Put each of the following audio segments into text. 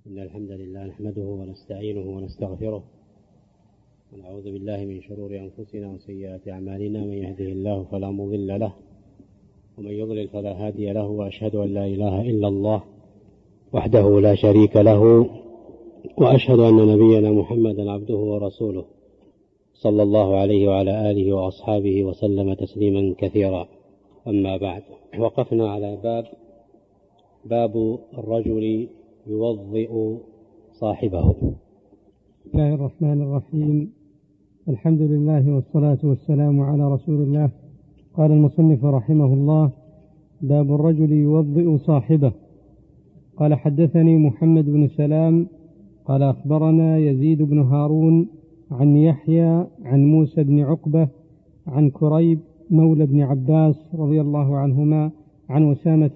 إن الحمد لله نحمده ونستعينه ونستغفره ونعوذ بالله من شرور أنفسنا وسيئات أعمالنا. من يهده الله فلا مضل له ومن يضلل فلا هادي له، وأشهد أن لا إله إلا الله وحده لا شريك له، وأشهد أن نبينا محمدا عبده ورسوله صلى الله عليه وعلى آله وأصحابه وسلم تسليما كثيرا. أما بعد، وقفنا على باب الرجل يوضئ صاحبه. بسم الله الرحمن الرحيم. الحمد لله والصلاة والسلام على رسول الله. قال المصنف رحمه الله: باب الرجل يوضئ صاحبه. قال: حدثني محمد بن سلام قال أخبرنا يزيد بن هارون عن يحيى عن موسى بن عقبة عن كريب مولى بن عباس رضي الله عنهما عن أسامة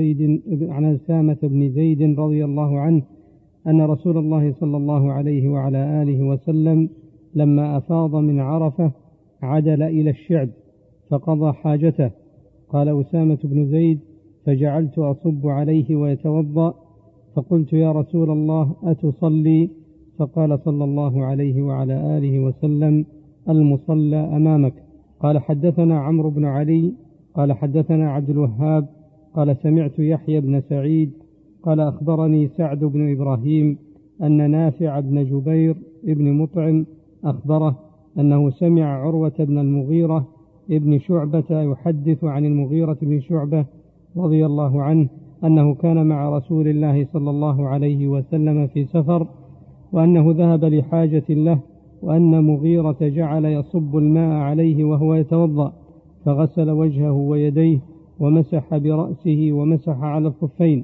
بن زيد رضي الله عنه أن رسول الله صلى الله عليه وعلى آله وسلم لما أفاض من عرفة عدل إلى الشعب فقضى حاجته. قال أسامة بن زيد: فجعلت أصب عليه ويتوضأ، فقلت: يا رسول الله أتصلي؟ فقال صلى الله عليه وعلى آله وسلم: المصلى أمامك. قال: حدثنا عمرو بن علي قال حدثنا عبد الوهاب قال سمعت يحيى بن سعيد قال أخبرني سعد بن إبراهيم أن نافع بن جبير ابن مطعم أخبره أنه سمع عروة بن المغيرة ابن شعبة يحدث عن المغيرة بن شعبة رضي الله عنه أنه كان مع رسول الله صلى الله عليه وسلم في سفر، وأنه ذهب لحاجة له، وأن مغيرة جعل يصب الماء عليه وهو يتوضأ، فغسل وجهه ويديه ومسح برأسه ومسح على الخفين.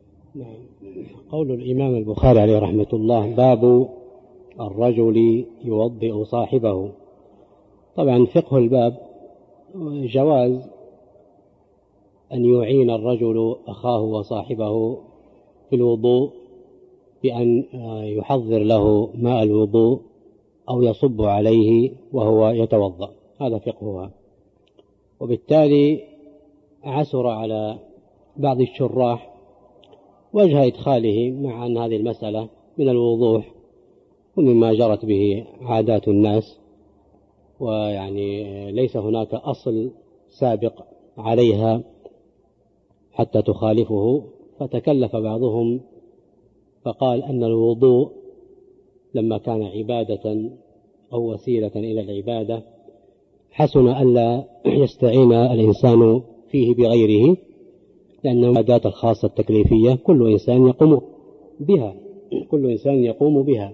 قول الإمام البخاري عليه رحمة الله: باب الرجل يوضئ صاحبه. طبعا فقه الباب جواز أن يعين الرجل أخاه وصاحبه في الوضوء بأن يحضر له ماء الوضوء أو يصب عليه وهو يتوضأ، هذا فقهها. وبالتالي عسر على بعض الشراح وجه إدخاله، مع أن هذه المسألة من الوضوح ومما جرت به عادات الناس، ويعني ليس هناك أصل سابق عليها حتى تخالفه، فتكلف بعضهم فقال أن الوضوء لما كان عبادة أو وسيلة إلى العبادة حسن ألا يستعين الإنسان فيه بغيره، لأنه العادات الخاصة التكليفية كل إنسان يقوم بها.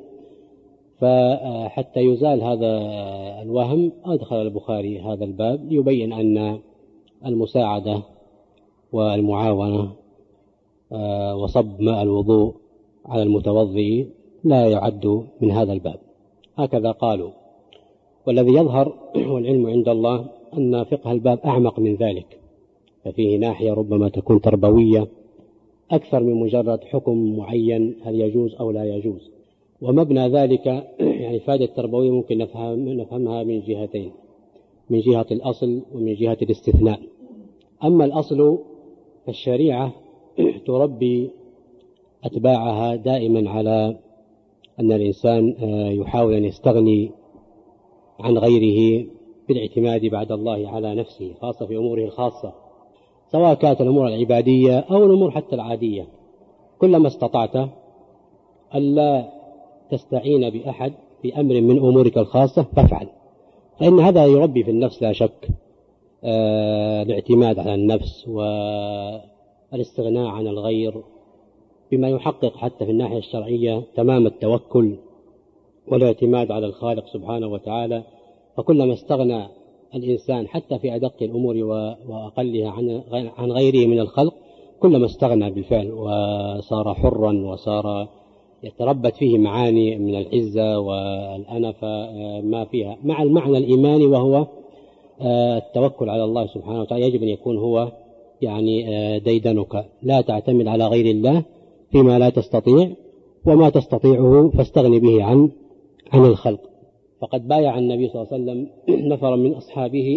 فحتى يزال هذا الوهم أدخل البخاري هذا الباب ليبين أن المساعدة والمعاونة وصب ماء الوضوء على المتوضئ لا يعد من هذا الباب، هكذا قالوا. والذي يظهر والعلم عند الله أن فقه الباب أعمق من ذلك، ففيه ناحية ربما تكون تربوية أكثر من مجرد حكم معين هل يجوز أو لا يجوز. ومبنى ذلك يعني فائدة تربوية ممكن نفهمها من جهتين: من جهة الأصل ومن جهة الاستثناء. أما الأصل فالشريعة تربي أتباعها دائما على أن الإنسان يحاول أن يستغني عن غيره بالاعتماد بعد الله على نفسه، خاصة في أموره الخاصة، سواء كانت الأمور العبادية أو الأمور حتى العادية. كلما استطعت ألا تستعين بأحد في أمر من أمورك الخاصة فافعل، فإن هذا يربي في النفس لا شك الاعتماد على النفس والاستغناء عن الغير، بما يحقق حتى في الناحية الشرعية تمام التوكل والاعتماد على الخالق سبحانه وتعالى. فكلما استغنى الإنسان حتى في أدق الأمور وأقلها عن غيره من الخلق، كلما استغنى بالفعل وصار حرا وصار يتربت فيه معاني من العزة والأنفة ما فيها، مع المعنى الإيماني وهو التوكل على الله سبحانه وتعالى. يجب أن يكون هو يعني ديدنك، لا تعتمد على غير الله فيما لا تستطيع، وما تستطيعه فاستغني به عن الخلق. فقد بايع النبي صلى الله عليه وسلم نفرا من أصحابه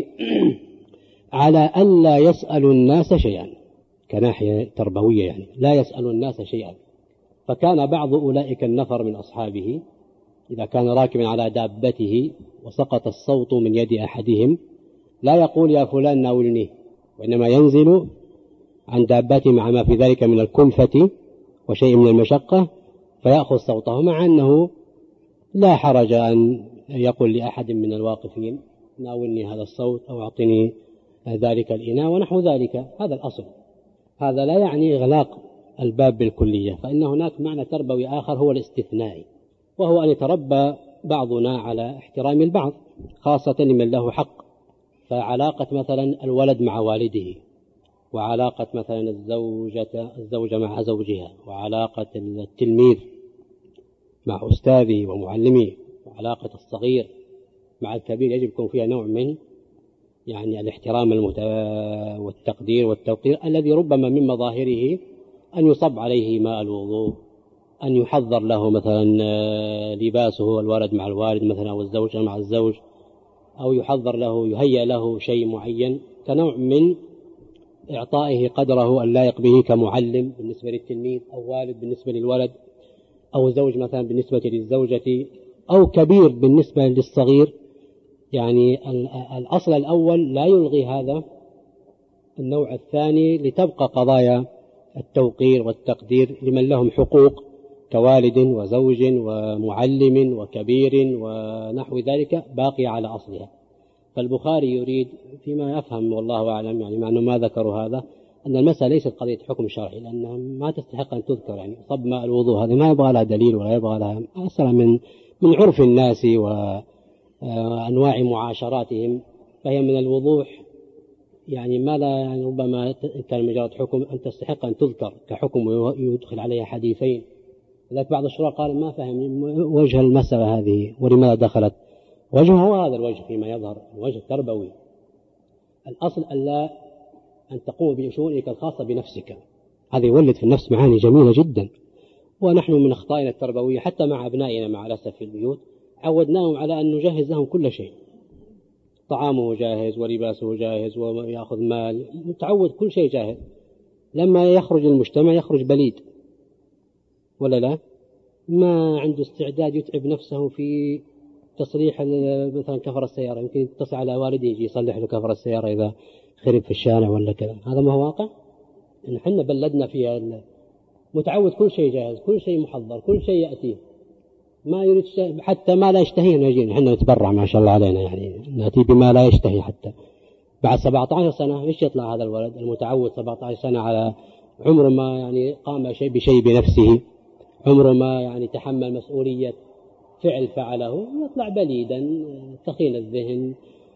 على أن لا يسأل الناس شيئا، كناحية تربوية يعني لا يسأل الناس شيئا، فكان بعض أولئك النفر من أصحابه إذا كان راكبا على دابته وسقط الصوت من يد أحدهم لا يقول يا فلان ناولني، وإنما ينزل عن دابته مع ما في ذلك من الكلفة وشيء من المشقة فيأخذ صوته، مع أنه لا حرج أن يقول لأحد من الواقفين ناولني هذا الصوت أو أعطني ذلك الإناء ونحو ذلك. هذا الأصل. هذا لا يعني إغلاق الباب بالكلية، فإن هناك معنى تربوي آخر هو الاستثنائي، وهو أن يتربى بعضنا على احترام البعض خاصة لمن له حق. فعلاقة مثلا الولد مع والده، وعلاقة مثلا الزوجة مع زوجها، وعلاقة التلميذ مع أستاذه ومعلمه، وعلاقة الصغير مع الكبير يجب يكون فيها نوع من يعني الاحترام والتقدير والتوقير، الذي ربما من مظاهره أن يصب عليه ماء الوضوء، أن يحضر له مثلا لباسه الولد مع الوالد مثلا أو الزوجة مع الزوج، أو يحضر له يهيأ له شيء معين كنوع من إعطائه قدره اللائق به كمعلم بالنسبة للتلميذ، أو والد بالنسبة للولد، أو زوج مثلا بالنسبة للزوجة، أو كبير بالنسبة للصغير. يعني الأصل الأول لا يلغي هذا النوع الثاني لتبقى قضايا التوقير والتقدير لمن لهم حقوق كوالد وزوج ومعلم وكبير ونحو ذلك باقي على أصلها. فالبخاري يريد فيما يفهم والله أعلم، يعني مع أنه ما ذكروا هذا، أن المسألة ليست قضية حكم شرعي، لأنها ما تستحق أن تذكر. يعني صب ماء الوضوء هذه ما يبغى لها دليل ولا يبغى لها أسرع من عرف الناس وأنواع معاشراتهم، فهي من الوضوح يعني ما لا يعني ربما كان مجرد حكم أن تستحق أن تذكر كحكم ويدخل عليها حديثين. لذلك بعض الشراء قال ما فهم وجه المسألة هذه ولماذا دخلت. وجهه هو هذا الوجه فيما يظهر، الوجه التربوي. الأصل أن تقوم بشؤونك الخاصة بنفسك، هذا يولد في النفس معاني جميلة جدا. ونحن من أخطائنا التربوية حتى مع أبنائنا مع الأسف في البيوت عودناهم على أن نجهز لهم كل شيء، طعامه جاهز ولباسه جاهز ويأخذ مال، متعود كل شيء جاهز. لما يخرج المجتمع يخرج بليد ولا لا، ما عنده استعداد يتعب نفسه في تصليح مثلا كفر السيارة، يمكن يتصل على والده يجي يصلح له كفر السيارة إذا خرب في الشارع ولا كذا. هذا ما هو واقع. نحن بلدنا فيها متعود كل شيء جاهز، كل شيء محضر، كل شيء يأتيه، ما يريد شيء حتى ما لا يشتهيه نجي. نحن نتبرع ما شاء الله علينا، يعني نأتي بما لا يشتهي. حتى بعد 17 سنة إيش يطلع هذا الولد المتعود 17 سنة على عمره ما يعني قام بشيء بنفسه، عمره ما يعني تحمل مسؤولية فعل فعله، يطلع بليدا ثقيل الذهن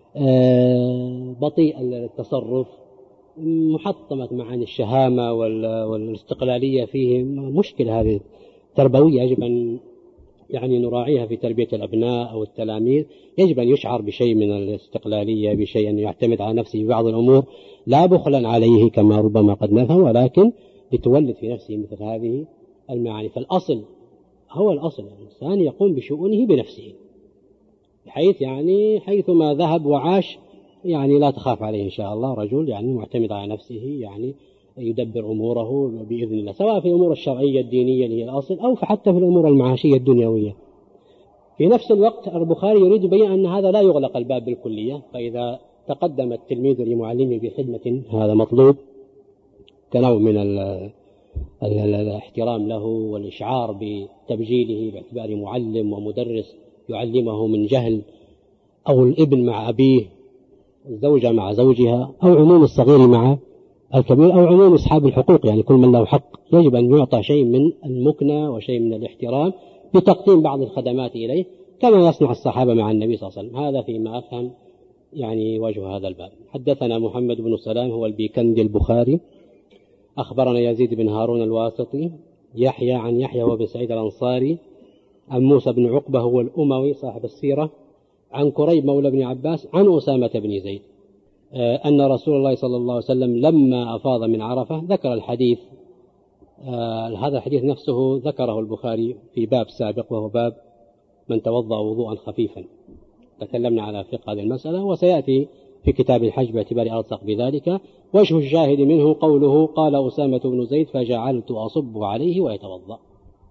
بطيء التصرف، محطمة معاني الشهامة والاستقلالية فيه. مشكلة هذه تربوية يجب أن يعني نراعيها في تربية الأبناء أو التلاميذ. يجب أن يشعر بشيء من الاستقلالية، بشيء أن يعتمد على نفسه في بعض الأمور، لا بخلا عليه كما ربما قد نفهم، ولكن لتولد في نفسه مثل هذه المعاني. فالأصل هو الأصل، الإنسان يقوم بشؤونه بنفسه، بحيث يعني حيثما ذهب وعاش يعني لا تخاف عليه إن شاء الله، رجل يعني معتمد على نفسه، يعني يدبر أموره بإذن الله، سواء في الأمور الشرعية الدينية اللي هي الأصل أو حتى في الأمور المعاشية الدنيوية. في نفس الوقت البخاري يريد يبين أن هذا لا يغلق الباب بالكلية، فإذا تقدم التلميذ لمعلمه بخدمة هذا مطلوب كنوع من الاحترام له والإشعار بتبجيله باعتباره معلم ومدرس يعلمه من جهل، أو الابن مع أبيه، الزوجة مع زوجها، أو عموم الصغير مع الكبير، أو عموم أصحاب الحقوق، يعني كل من له حق يجب أن يعطى شيء من المكنة وشيء من الاحترام بتقديم بعض الخدمات إليه كما يصنع الصحابة مع النبي صلى الله عليه وسلم. هذا فيما أفهم يعني وجه هذا الباب. حدثنا محمد بن سلام هو البيكندي البخاري، أخبرنا يزيد بن هارون الواسطي، يحيى عن يحيى وابن سعيد الأنصاري، عن موسى بن عقبة هو الأموي صاحب السيرة، عن كريب مولى بن عباس، عن أسامة بن زيد أن رسول الله صلى الله عليه وسلم لما أفاض من عرفة ذكر الحديث. هذا الحديث نفسه ذكره البخاري في باب سابق وهو باب من توضأ وضوءا خفيفا، تكلمنا على فقه هذه المسألة، وسيأتي في كتاب الحج باعتبار ألصق بذلك. وجه الشاهد منه قوله قال أسامة بن زيد فجعلت أصب عليه ويتوضأ.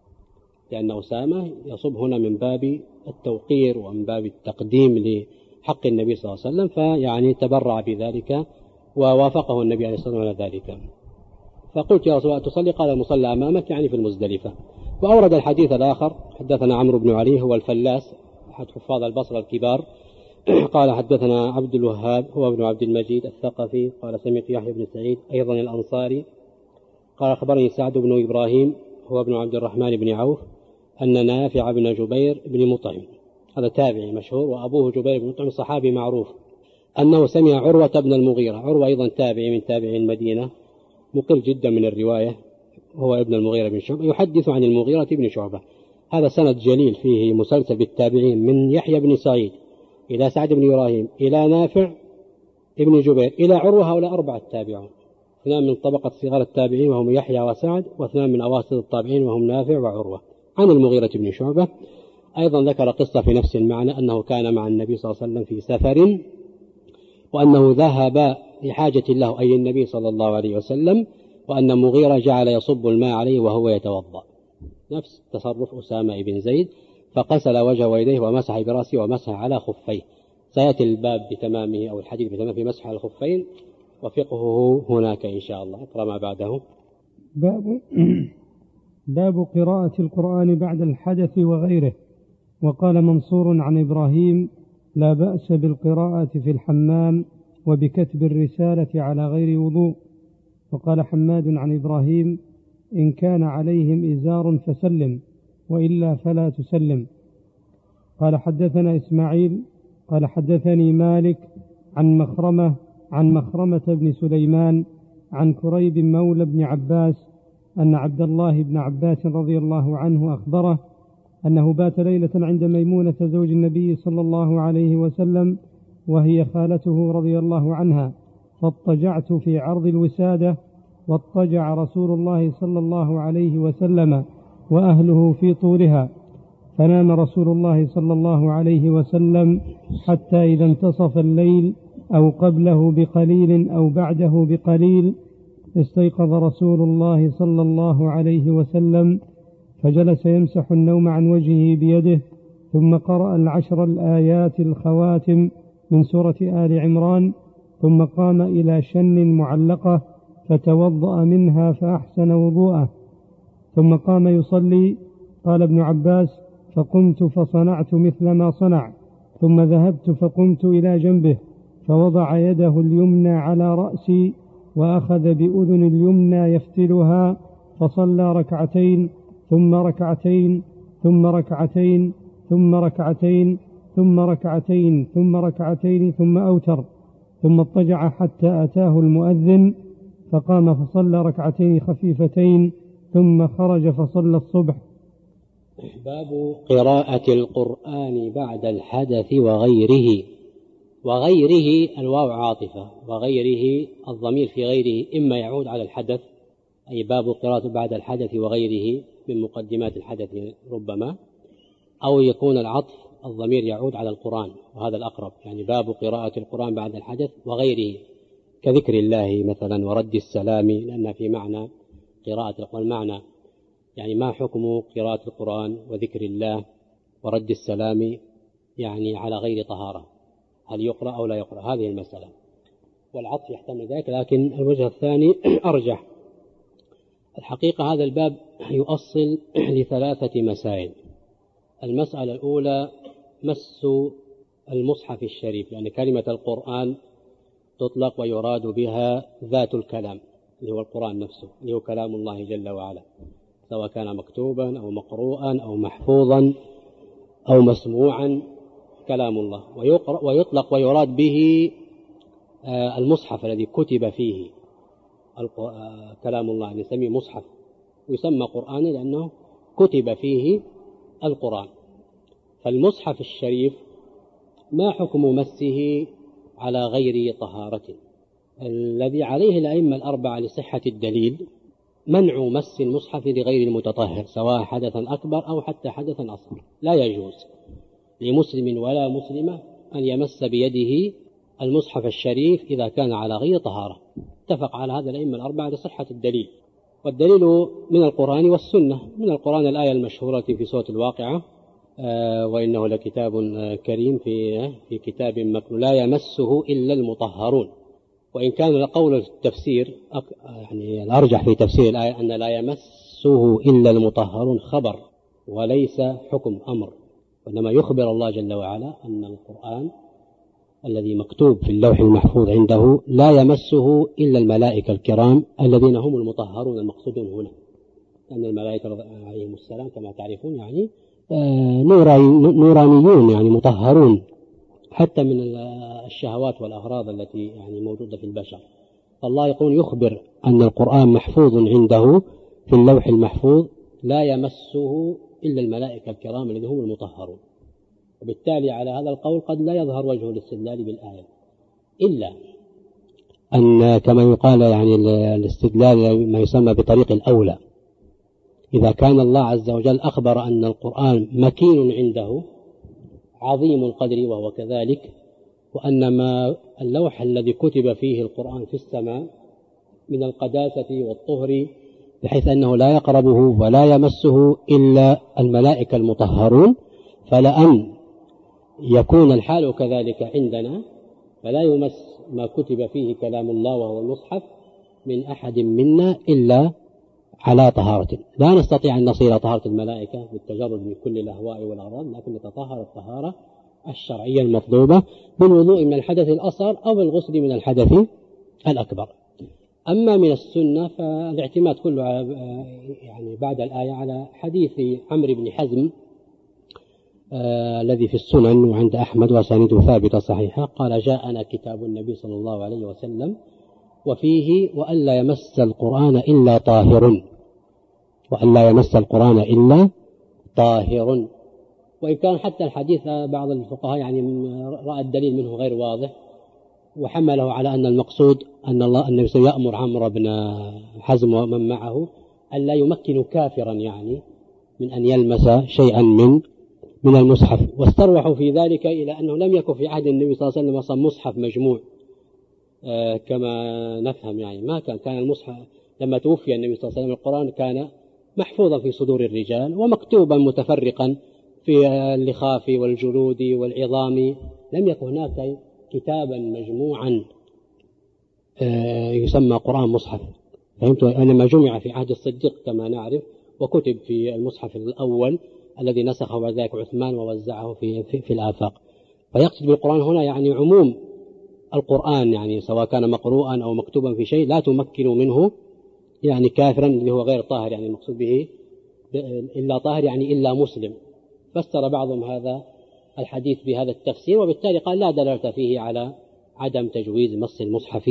لأن أسامة يصب هنا من باب التوقير ومن باب التقديم لحق النبي صلى الله عليه وسلم، فيعني تبرع بذلك ووافقه النبي عليه الصلاة والسلام على ذلك. فقلت يا رسول الله تصلي؟ قال المصلى أمامك، يعني في المزدلفة. وأورد الحديث الآخر: حدثنا عمرو بن علي هو الفلاس أحد حفاظ البصرة الكبار قال حدثنا عبد الوهاب هو ابن عبد المجيد الثقفي قال سمعت يحيى بن سعيد أيضا الأنصاري قال أخبرني سعد بن إبراهيم هو ابن عبد الرحمن بن عوف أن نافع بن جبير بن مطعم، هذا تابعي مشهور وأبوه جبير بن مطعم صحابي معروف، أنه سمع عروة بن المغيرة، عروة أيضا تابعي من تابعي المدينة مقل جدا من الرواية، هو ابن المغيرة بن شعبة، يحدث عن المغيرة بن شعبة. هذا سند جليل فيه مسلسل بالتابعين من يحيى بن سعيد إلى سعد بن إبراهيم إلى نافع ابن جبير إلى عروة، هؤلاء 4 تابعون، 2 من طبقة صغار التابعين وهم يحيى وسعد، و2 من أواسط التابعين وهم نافع وعروة. عن المغيرة بن شعبة أيضا ذكر قصة في نفس المعنى، أنه كان مع النبي صلى الله عليه وسلم في سفر، وأنه ذهب لحاجة له أي النبي صلى الله عليه وسلم، وأن مغيرة جعل يصب الماء عليه وهو يتوضأ، نفس تصرف أسامة بن زيد، فغسل وجهه ويديه ومسح برأسه ومسح على خفيه. سيأتي الباب بتمامه أو الحديث بتمامه في مسح على الخفين وفقهه هناك إن شاء الله. اقرأ ما بعده. باب قراءة القرآن بعد الحدث وغيره. وقال منصور عن إبراهيم: لا بأس بالقراءة في الحمام وبكتب الرسالة على غير وضوء. وقال حماد عن إبراهيم: إن كان عليهم إزار فسلم، وإلا فلا تسلم. قال حدثنا إسماعيل قال حدثني مالك عن مخرمة بن سليمان عن كريب مولى بن عباس أن عبد الله بن عباس رضي الله عنه أخبره أنه بات ليلة عند ميمونة زوج النبي صلى الله عليه وسلم وهي خالته رضي الله عنها، فاضطجعت في عرض الوسادة، واضطجع رسول الله صلى الله عليه وسلم وأهله في طورها، فنام رسول الله صلى الله عليه وسلم حتى إذا انتصف الليل أو قبله بقليل أو بعده بقليل استيقظ رسول الله صلى الله عليه وسلم، فجلس يمسح النوم عن وجهه بيده، ثم قرأ 10 الآيات الخواتم من سورة آل عمران، ثم قام إلى شن معلقة فتوضأ منها فأحسن وضوءه، ثم قام يصلي. قال ابن عباس: فقمت فصنعت مثل ما صنع، ثم ذهبت فقمت إلى جنبه فوضع يده اليمنى على رأسي وأخذ بأذن اليمنى يفتلها، فصلى ركعتين ثم ركعتين ثم ركعتين ثم ركعتين ثم ركعتين ثم ركعتين ثم أوتر، ثم اضطجع حتى أتاه المؤذن فقام فصلى ركعتين خفيفتين ثم خرج فصلى الصبح. باب قراءة القرآن بعد الحدث وغيره. وغيره الواو عاطفة، وغيره الضمير في غيره إما يعود على الحدث، أي باب قراءة بعد الحدث وغيره من مقدمات الحدث ربما، أو يكون العطف الضمير يعود على القرآن، وهذا الأقرب، يعني باب قراءة القرآن بعد الحدث وغيره، كذكر الله مثلا ورد السلام، لأن في معنى قراءة القرآن معنى، يعني ما حكم قراءة القرآن وذكر الله ورد السلام يعني على غير طهارة، هل يقرأ أو لا يقرأ؟ هذه المسألة، والعطف يحتمل ذلك، لكن الوجه الثاني أرجح. الحقيقة هذا الباب يؤصل ل3 مسائل. المسألة الأولى مس المصحف الشريف، لأن كلمة القرآن تطلق ويراد بها ذات الكلام اللي هو القرآن نفسه، اللي هو كلام الله جل وعلا، سواء كان مكتوبا أو مقروءا أو محفوظا أو مسموعا، كلام الله. ويطلق ويراد به المصحف الذي كتب فيه كلام الله، نسميه مصحف، ويسمى قرآن لأنه كتب فيه القرآن. فالمصحف الشريف ما حكم مسه على غير طهارة؟ الذي عليه الأئمة الأربعة لصحة الدليل منع مس المصحف لغير المتطهر، سواء حدثا أكبر أو حتى حدثا أصغر، لا يجوز لمسلم ولا مسلمة أن يمس بيده المصحف الشريف إذا كان على غير طهارة. اتفق على هذا الأئمة الأربعة لصحة الدليل. والدليل من القرآن والسنة. من القرآن الآية المشهورة في سورة الواقعة: وإنه لكتاب كريم في كتاب مكنون لا يمسه إلا المطهرون. وإن كان قول التفسير يعني الأرجح في تفسير الآية أن لا يمسه إلا المطهرون خبر وليس حكم أمر، وإنما يخبر الله جل وعلا أن القرآن الذي مكتوب في اللوح المحفوظ عنده لا يمسه إلا الملائكة الكرام الذين هم المطهرون المقصودون هنا، لأن الملائكة عليهم السلام كما تعرفون يعني نورانيون، يعني مطهرون حتى من الشهوات والأغراض التي يعني موجودة في البشر. فالله يقول يخبر أن القرآن محفوظ عنده في اللوح المحفوظ لا يمسه إلا الملائكة الكرام الذين هم المطهرون. وبالتالي على هذا القول قد لا يظهر وجه الاستدلال بالآية، إلا أن كما يقال يعني الاستدلال ما يسمى بطريق الأولى. إذا كان الله عز وجل أخبر أن القرآن مكين عنده عظيم القدر وهو كذلك، وأن ما اللوح الذي كتب فيه القرآن في السماء من القداسة والطهر بحيث أنه لا يقربه ولا يمسه إلا الملائكة المطهرون، فلأن يكون الحال كذلك عندنا فلا يمس ما كتب فيه كلام الله وهو المصحف من أحد منا إلا على طهارة. لا نستطيع أن نصير طهارة الملائكة بالتجرد من كل الأهواء والأغراض، لكن نتطهر الطهارة الشرعية المطلوبة بالوضوء من الحدث الأصغر أو بالغسل من الحدث الأكبر. أما من السنة فالاعتماد كله يعني بعد الآية على حديث عمرو بن حزم الذي في السنن وعند أحمد وسنده ثابتة صحيحة، قال: جاءنا كتاب النبي صلى الله عليه وسلم وفيه وألا يمس القرآن إلا طاهر، وألا يمس القرآن إلا طاهر. وإن كان حتى الحديث بعض الفقهاء يعني رأى الدليل منه غير واضح وحمله على أن المقصود أن الله النبي صلى الله عليه وسلم يأمر عمرو بن حزم ومن معه ألا يمكن كافرا يعني من أن يلمس شيئا من المصحف، واستروحوا في ذلك إلى أنه لم يكن في عهد النبي صلى الله عليه وسلم أصلا مصحف مجموع كما نفهم، يعني ما كان المصحف لما توفي النبي صلى الله عليه وسلم القرآن كان محفوظا في صدور الرجال ومكتوبا متفرقا في اللخاف والجلود والعظام، لم يكن هناك كتابا مجموعا يسمى قرآن مصحف. فهمت؟ لما جمع في عهد الصديق كما نعرف وكتب في المصحف الأول الذي نسخه بعد ذلك عثمان ووزعه في الآفاق. فيقصد بالقرآن هنا يعني عموم القرآن، يعني سواء كان مقروءا أو مكتوبا في شيء لا تمكن منه يعني كافرا اللي هو غير طاهر، يعني المقصود به إلا طاهر يعني إلا مسلم. فسر بعضهم هذا الحديث بهذا التفسير، وبالتالي قال لا دلالة فيه على عدم تجويز مس المصحف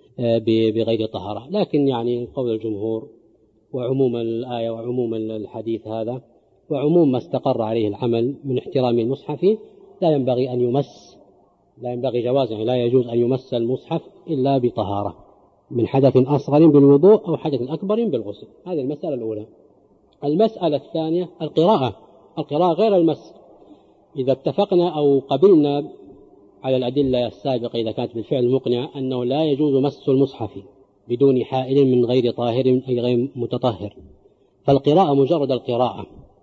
بغير طهارة. لكن يعني قول الجمهور وعموم الآية وعموم الحديث هذا وعموم ما استقر عليه العمل من احترام المصحف لا ينبغي أن يمس، لا ينبغي جواز يعني لا يجوز أن يمس المصحف إلا بطهارة من حدث أصغر بالوضوء أو حدث أكبر بالغسل. هذه المسألة الأولى. المسألة الثانية القراءة غير المس. إذا اتفقنا أو قبلنا على الأدلة السابقة إذا كانت بالفعل مقنعة أنه لا يجوز مس المصحف بدون حائل من غير طاهر أي غير متطهر، فالقراءة مجرد القراءة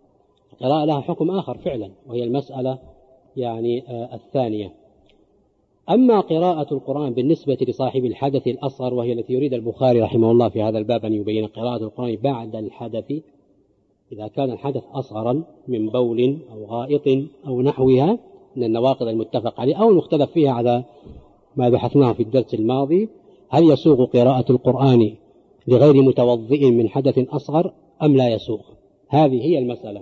لها حكم آخر فعلا، وهي المسألة يعني الثانية. أما قراءة القرآن بالنسبة لصاحب الحدث الأصغر، وهي التي يريد البخاري رحمه الله في هذا الباب أن يبين قراءة القرآن بعد الحدث، إذا كان الحدث أصغرا من بول أو غائط أو نحوها من النواقض المتفق عليه أو المختلف فيها على ما بحثناه في الدرس الماضي، هل يسوغ قراءة القرآن لغير متوضئ من حدث أصغر أم لا يسوغ؟ هذه هي المسألة.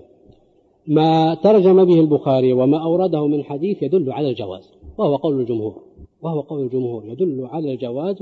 ما ترجم به البخاري وما أورده من حديث يدل على الجواز، وهو قول الجمهور يدل على الجواز،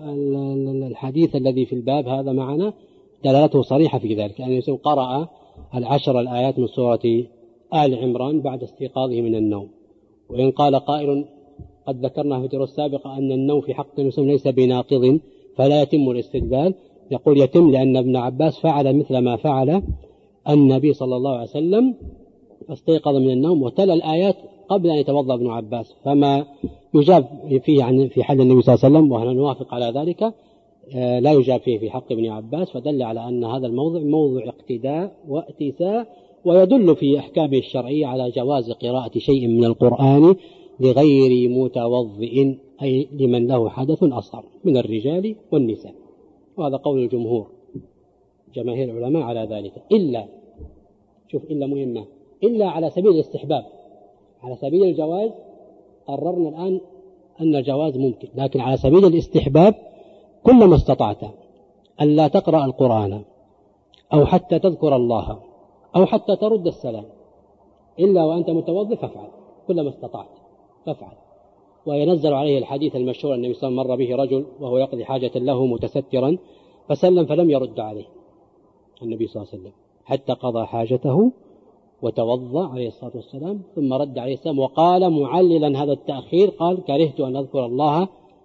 والحديث الذي في الباب هذا معنا دلالته صريحة في ذلك، أن يسوع قرأ 10 الآيات من سورة آل عمران بعد استيقاظه من النوم. وإن قال قائل قد ذكرنا في الدروس السابقة أن النوم في حق المسلم ليس بناقض فلا يتم الاستدلال، يقول يتم لأن ابن عباس فعل مثل ما فعل النبي صلى الله عليه وسلم، استيقظ من النوم وتلا الآيات قبل أن يتوضأ ابن عباس، فما يجاب فيه عن في حال النبي صلى الله عليه وسلم وهنا نوافق على ذلك لا يجاب فيه في حق ابن عباس، فدل على أن هذا الموضع موضع اقتداء واتساع، ويدل في أحكامه الشرعية على جواز قراءة شيء من القرآن لغير متوضئ، أي لمن له حدث أصغر من الرجال والنساء. وهذا قول الجمهور، جماهير العلماء على ذلك، إلا شوف إلا مهمة، إلا على سبيل الاستحباب. على سبيل الجواز قررنا الآن أن الجواز ممكن، لكن على سبيل الاستحباب كلما استطعت أن لا تقرأ القرآن أو حتى تذكر الله أو حتى ترد السلام إلا وأنت متوضئ فافعل، كلما استطعت فافعل. وينزل عليه الحديث المشهور النبي صلى الله عليه وسلم مر به رجل وهو يقضي حاجة له متسترا فسلم فلم يرد عليه النبي صلى الله عليه وسلم حتى قضى حاجته وتوضأ عليه الصلاة والسلام، ثم رد عليه السلام وقال معللا هذا التأخير، قال كرهت أن أذكر الله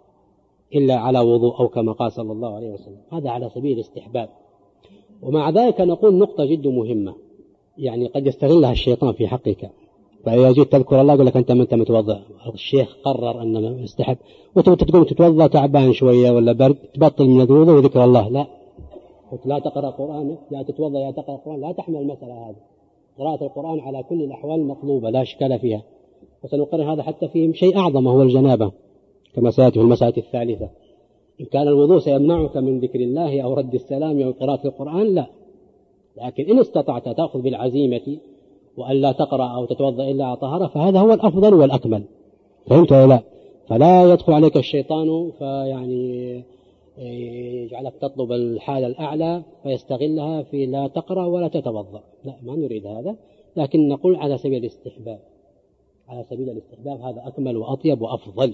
إلا على وضوء، أو كما قال صلى الله عليه وسلم. هذا على سبيل الاستحباب. ومع ذلك نقول نقطة جد مهمة، يعني قد يستغلها الشيطان في حقك، فإذا جيت تذكر الله يقول لك أنت متوضأ، الشيخ قرر أننا نستحب، وتقوم تتوضأ تعبان شوية ولا برد تبطل من الوضوء وذكر الله، لا، لا تقرأ قرآن، لا تتوضأ، لا تقرأ قرآن، لا تحمل المسألة هذه. قراءة القرآن على كل الأحوال مطلوبة لا إشكال فيها، وسنقرر هذا حتى فيه شيء أعظم وهو الجنابة كما سيأتي في المسألة الثالثة. إن كان الوضوء سيمنعك من ذكر الله أو رد السلام أو قراءة القرآن لا، لكن إن استطعت تأخذ بالعزيمة وأن لا تقرأ أو تتوضأ إلا على طهارة فهذا هو الأفضل والأكمل. فهمت ولا لا؟ فلا يدخل عليك الشيطان فيعني يجعلك تطلب الحالة الأعلى فيستغلها في لا تقرأ ولا تتوضأ، لا، ما نريد هذا، لكن نقول على سبيل الاستحباب. على سبيل الاستحباب هذا أكمل وأطيب وأفضل،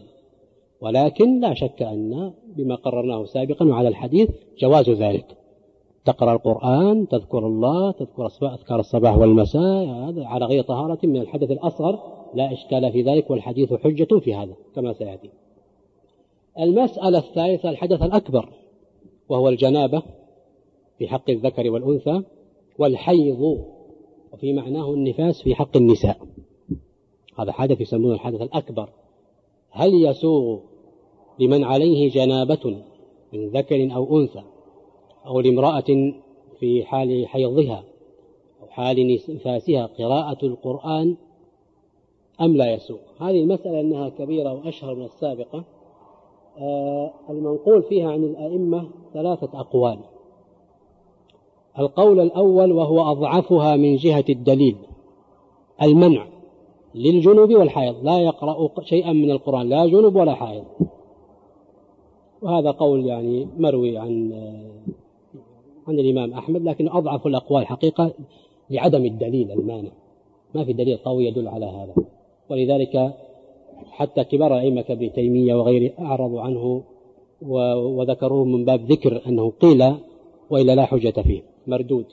ولكن لا شك أن بما قررناه سابقا وعلى الحديث جواز ذلك. تقرأ القرآن، تذكر الله، تذكر أذكار الصباح والمساء، هذا على غير طهارة من الحدث الأصغر لا إشكال في ذلك، والحديث حجة في هذا كما سيأتي. المسألة الثالثة الحدث الأكبر، وهو الجنابة في حق الذكر والأنثى، والحيض وفي معناه النفاس في حق النساء. هذا حدث يسمونه الحدث الأكبر. هل يسوغ لمن عليه جنابة من ذكر أو أنثى أو لامرأة في حال حيضها أو حال نفاسها قراءة القرآن أم لا يسوغ؟ هذه المسألة أنها كبيرة وأشهر من السابقة. المنقول فيها عن الأئمة 3 أقوال. القول الأول وهو أضعفها من جهة الدليل، المنع للجنوب والحائض، لا يقرأ شيئا من القرآن لا جنوب ولا حائض. وهذا قول يعني مروي عن الإمام أحمد، لكن أضعف الأقوال حقيقة لعدم الدليل المانع، ما في دليل قوي يدل على هذا. ولذلك حتى كبار الأئمة كابن تيمية وغيره أعرضوا عنه وذكروه من باب ذكر أنه قيل وإلا لا حجة فيه، مردود.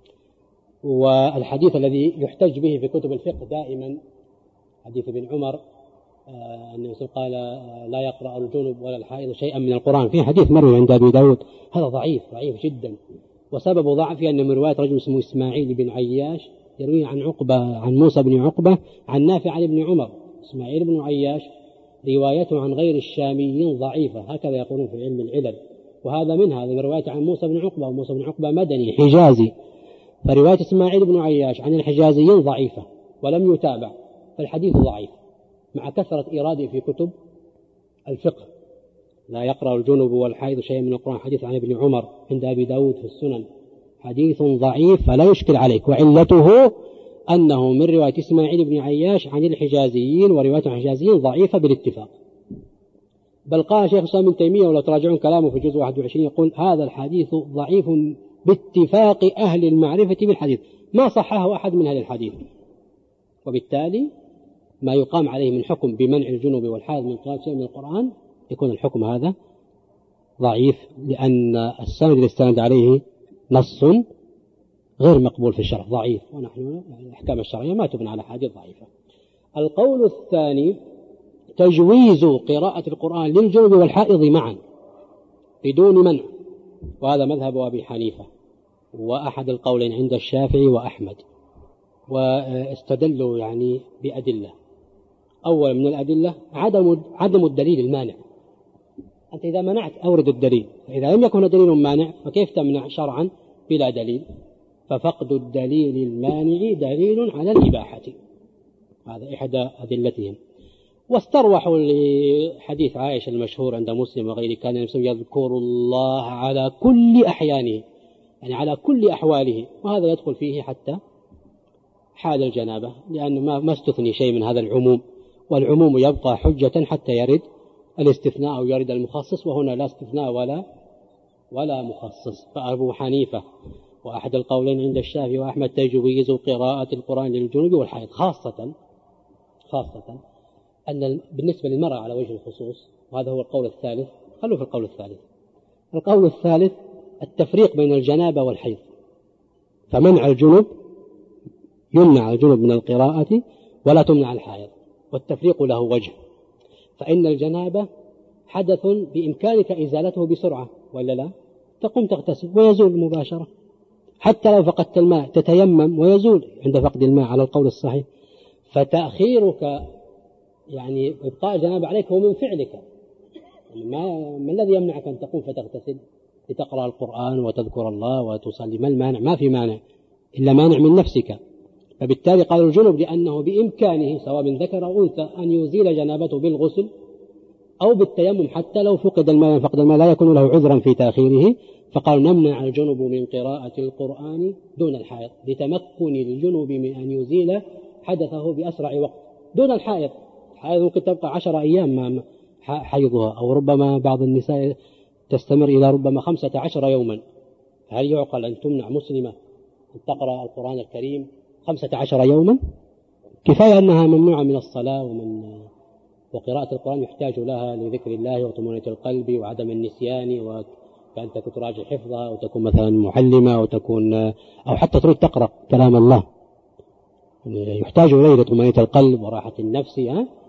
والحديث الذي يحتج به في كتب الفقه دائما حديث ابن عمر أنه قال لا يقرأ الجنب ولا الحائض شيئا من القرآن، في حديث مروي عند أبي داود، هذا ضعيف جدا. وسبب ضعفه أن من رواية رجل اسمه إسماعيل بن عياش يروي عن موسى بن عقبة عن نافع عن ابن عمر. إسماعيل بن عياش روايته عن غير الشاميين ضعيفة، هكذا يقولون في علم العلل، وهذا منها من روايته عن موسى بن عقبة، وموسى بن عقبة مدني حجازي، فرواية إسماعيل بن عياش عن الحجازيين ضعيفة ولم يتابع، فالحديث ضعيف مع كثرة إراده في كتب الفقه. لا يقرأ الجنب والحائض شيئا من القرآن، حديث عن ابن عمر عند أبي داود في السنن، حديث ضعيف فلا يشكل عليك. وعلته أنه من رواية إسماعيل بن عياش عن الحجازيين، ورواية الحجازيين ضعيفة بالاتفاق. بل قال شيخ الإسلام ابن تيمية ولو تراجعون كلامه في جزء 21 يقول هذا الحديث ضعيف باتفاق أهل المعرفة بالحديث، ما صحه أحد من أهل الحديث. وبالتالي ما يقام عليه من حكم بمنع الجنوب والحائض من قراءة شيء من القرآن يكون الحكم هذا ضعيف، لأن السند الاستند عليه نص غير مقبول في الشرع، ضعيف، ونحن الأحكام الشرعية ما تبنى على حديث ضعيفة. القول الثاني تجويز قراءة القرآن للجنوب والحائض معا بدون منع، وهذا مذهب أبي حنيفة وأحد القولين عند الشافعي وأحمد، واستدلوا يعني بأدلة. أول من الأدلة عدم الدليل المانع، أنت إذا منعت أورد الدليل، فإذا لم يكن دليل مانع فكيف تمنع شرعا بلا دليل؟ ففقد الدليل المانع دليل على الإباحة، هذا إحدى أدلتهم. واستروحوا لحديث عائشة المشهور عند مسلم وغيره، كان النبي يذكر الله على كل أحيانه، يعني على كل أحواله، وهذا يدخل فيه حتى حال الجنابة، لأنه ما استثني شيء من هذا العموم، والعموم يبقى حجة حتى يرد الاستثناء أو يرد المخصص، وهنا لا استثناء ولا مخصص. فأبو حنيفة وأحد القولين عند الشافعي وأحمد تجويز قراءة القرآن للجنوب والحيض، خاصة أن بالنسبة للمرأة على وجه الخصوص، وهذا هو القول الثالث. خلوا في القول الثالث التفريق بين الجنابة والحيض، فمنع الجنوب يمنع الجنوب من القراءة ولا تمنع الحائض، والتفريق له وجه. فإن الجنابة حدث بإمكانك إزالته بسرعة ولا لا؟ تقوم تغتسل ويزول مباشرة، حتى لو فقدت الماء تتيمم ويزول عند فقد الماء على القول الصحيح. فتأخيرك يعني إبقاء الجنابة عليك هو من فعلك، ما الذي يمنعك أن تقوم فتغتسل لتقرأ القرآن وتذكر الله وتصلي؟ ما المانع؟ ما في مانع إلا مانع من نفسك. فبالتالي قالوا الجنوب لأنه بإمكانه سواء من ذكر أو أنثى أن يزيل جنابته بالغسل أو بالتيمم، حتى لو فقد الماء لا يكون له عذرا في تأخيره. فقالوا نمنع الجنوب من قراءة القرآن دون الحائض لتمكن الجنوب من أن يزيل حدثه بأسرع وقت دون الحائض. الحائض ممكن تبقى 10 أيام حيضها، أو ربما بعض النساء تستمر إلى ربما 15 يوما. هل يعقل أن تمنع مسلمة أن تقرأ القرآن الكريم 15 يوما؟ كفاية أنها ممنوعة من الصلاة وقراءة القرآن يحتاج لها لذكر الله وطمأنينة القلب وعدم النسيان، وكأن تكون تراجع حفظها وتكون مثلا معلمة أو حتى تريد تقرأ كلام الله، يحتاج إليه لطمأنينة القلب وراحة النفس.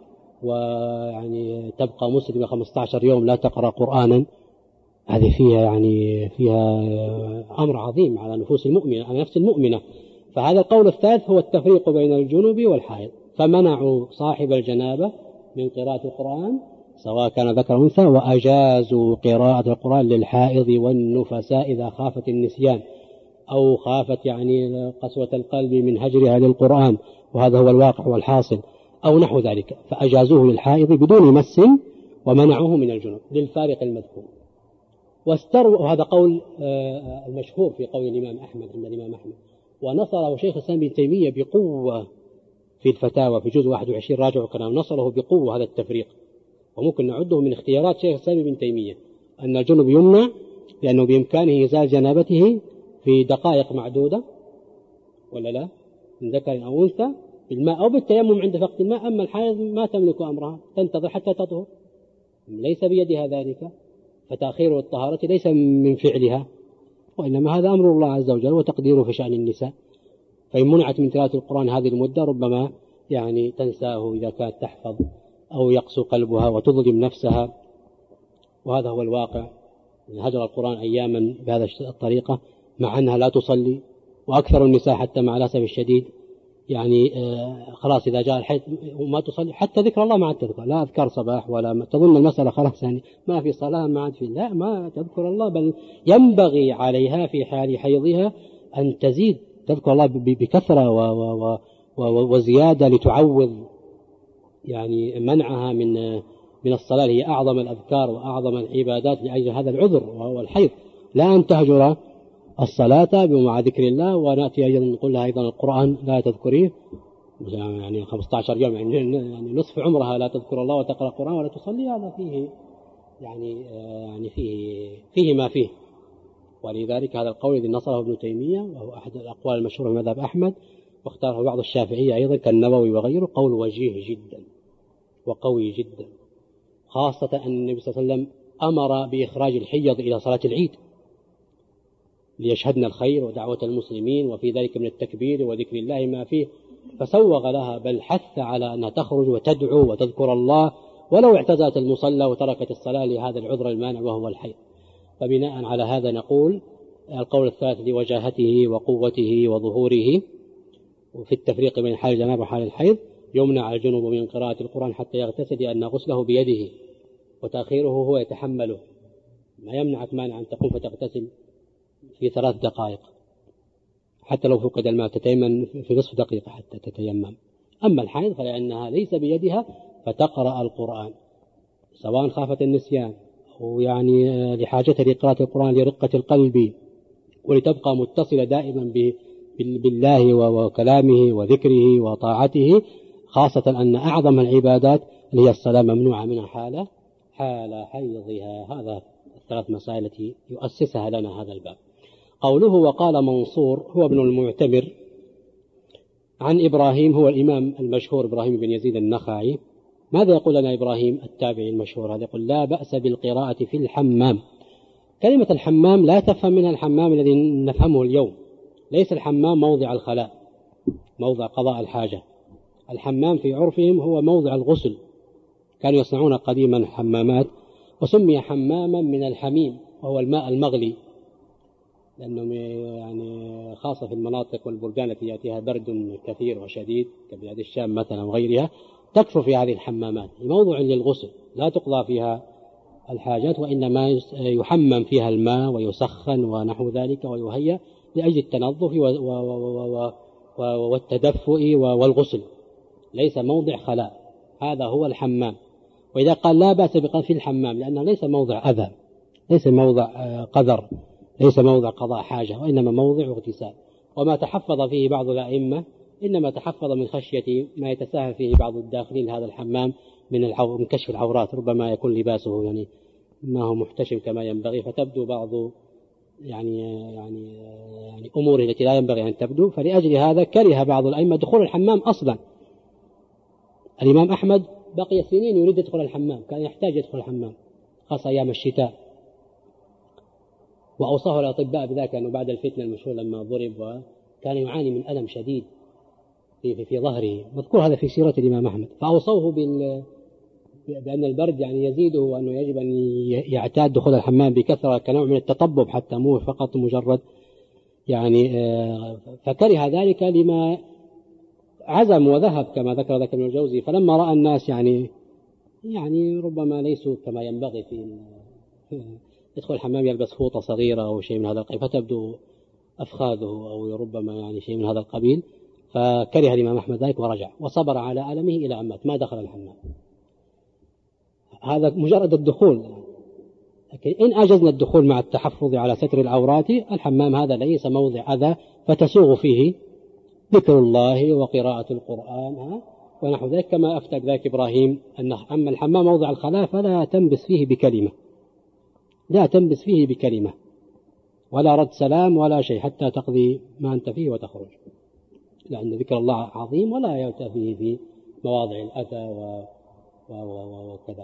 ويعني تبقى مسلمة 15 يوم لا تقرأ قرآنا، هذه فيها أمر عظيم على نفوس المؤمنة، على نفس المؤمنة. فهذا القول الثالث هو التفريق بين الجنوب والحائض، فمنعوا صاحب الجنابة من قراءة القرآن سواء كان ذكر أو أنثى، وأجازوا قراءة القرآن للحائض والنفساء إذا خافت النسيان أو خافت قسوة القلب من هجرها للقرآن، وهذا هو الواقع والحاصل، أو نحو ذلك، فأجازوه للحائض بدون مس ومنعوه من الجنوب للفارق المذكور. وهذا قول المشهور في قول الإمام أحمد عند الإمام أحمد، ونصره شيخ الإسلام ابن تيمية بقوة في الفتاوى في جزء 21 راجعوا كلام، نصره بقوة هذا التفريق. وممكن نعده من اختيارات شيخ الإسلام ابن تيمية أن الجنوب يمنع لأنه بإمكانه إزالة جنابته في دقائق معدودة ولا لا، من ذكر أو أنثى بالماء أو بالتيمم عند فقد الماء. أما الحائض ما تملك أمرها، تنتظر حتى تطهر، ليس بيدها ذلك، فتأخير الطهارة ليس من فعلها، وإنما هذا أمر الله عز وجل وتقديره في شأن النساء. فإن منعت من قراءة القرآن هذه المدة ربما تنساه إذا كانت تحفظ، أو يقسو قلبها وتظلم نفسها، وهذا هو الواقع. هجر القرآن أياما بهذا الطريقة مع أنها لا تصلي، وأكثر النساء حتى مع الأسف الشديد خلاص إذا جاء الحيض وما تصلي حتى ذكر الله ما عاد تذكر، لا أذكار صباح ولا تظن المسألة خلاص ما في صلاة ما عاد لا ما تذكر الله، بل ينبغي عليها في حال حيضها أن تزيد تذكر الله بكثرة وزيادة لتعوض منعها من الصلاة، هي أعظم الأذكار وأعظم العبادات لأجل هذا العذر وهو الحيض. لا أن تهجر الصلاة مع ذكر الله، ونأتي أيضا نقول لها أيضا القرآن لا تذكريه 15 يوم، نصف عمرها لا تذكر الله وتقرأ القرآن ولا تصلي، هذا فيه ما فيه. ولذلك هذا القول الذي نصره ابن تيمية وهو أحد الأقوال المشهورة في مذهب أحمد، واختاره بعض الشافعية أيضا كالنووي وغيره، قول وجيه جدا وقوي جدا، خاصة أن النبي صلى الله عليه وسلم أمر بإخراج الحيض إلى صلاة العيد ليشهدن الخير ودعوة المسلمين، وفي ذلك من التكبير وذكر الله ما فيه، فسوغ لها بل حث على أنها تخرج وتدعو وتذكر الله ولو اعتزلت المصلى وتركت الصلاة لهذا العذر المانع وهو الحيض. فبناء على هذا نقول القول الثالث لوجاهته وقوته وظهوره وفي التفريق بين حال الجنابة وحال الحيض، يمنع الجنوب من قراءة القرآن حتى يغتسل لأن غسله بيده، وتأخيره هو يتحمله، ما يمنعك مانع أن تقوم فتغتسل في 3 دقائق حتى لو فقد الماء، تتيمم في نصف دقيقة حتى تتيمم. أما الحائض فلأنها ليس بيدها فتقرأ القرآن، سواء خافت النسيان أو يعني لحاجتها لقراءة القرآن لرقة القلب ولتبقى متصلة دائما بالله وكلامه وذكره وطاعته، خاصة أن أعظم العبادات اللي هي الصلاة ممنوعة منها حال حيضها. هذا 3 مسائل التي يؤسسها لنا هذا الباب. قوله وقال منصور هو ابن المعتمر عن إبراهيم، هو الإمام المشهور إبراهيم بن يزيد النخعي. ماذا يقول لنا إبراهيم التابعي المشهور هذا؟ يقول لا بأس بالقراءة في الحمام. كلمة الحمام لا تفهم منها الحمام الذي نفهمه اليوم، ليس الحمام موضع الخلاء، موضع قضاء الحاجة. الحمام في عرفهم هو موضع الغسل، كانوا يصنعون قديما حمامات، وسمي حماما من الحميم وهو الماء المغلي، لأنه يعني خاصة في المناطق والبلدان التي يأتيها برد كثير وشديد كبلاد الشام مثلا وغيرها، تكثر في هذه الحمامات موضع للغسل لا تقضى فيها الحاجات، وإنما يحمم فيها الماء ويسخن ونحو ذلك ويهيأ لأجل التنظف والتدفئ والغسل، ليس موضع خلاء. هذا هو الحمام. وإذا قال لا بأس في الحمام لأنه ليس موضع أذى، ليس موضع قذر، ليس موضع قضاء حاجة، وإنما موضع اغتسال. وما تحفظ فيه بعض الأئمة إنما تحفظ من خشية ما يتساهل فيه بعض الداخلين هذا الحمام من كشف العورات، ربما يكون لباسه يعني ما هو محتشم كما ينبغي، فتبدو بعض يعني أموره التي لا ينبغي أن تبدو، فلأجل هذا كره بعض الأئمة دخول الحمام أصلا. الإمام أحمد بقي سنين يريد يدخل الحمام، كان يحتاج يدخل الحمام خاصة أيام الشتاء، وأوصاه الأطباء بذلك أنه بعد الفتنة المشهور لما ضرب وكان يعاني من ألم شديد في ظهره، مذكور هذا في سيرة الإمام أحمد، فأوصوه بأن البرد يعني يزيده وأنه يجب أن يعتاد دخول الحمام بكثرة كنوع من التطبب حتى مو فقط مجرد يعني، فكره ذلك لما عزم وذهب كما ذكر ابن الجوزي. فلما رأى الناس يعني ربما ليسوا كما ينبغي في يدخل الحمام يلبس فوطة صغيرة أو شيء من هذا القبيل فتبدو أفخاذه أو ربما يعني شيء من هذا القبيل، فكره الإمام أحمد ذلك ورجع وصبر على ألمه إلى أن مات، ما دخل الحمام. هذا مجرد الدخول، لكن إن أجزنا الدخول مع التحفظ على ستر العورات، الحمام هذا ليس موضع أذى فتسوغ فيه ذكر الله وقراءة القرآن ونحو ذلك، كما أفتى بذلك إبراهيم أن أما الحمام موضع الخلاء فلا تنبس فيه بكلمة، لا تنبس فيه بكلمة ولا رد سلام ولا شيء حتى تقضي ما أنت فيه وتخرج، لأن ذكر الله عظيم ولا يؤتى فيه في مواضع الأذى وكذا.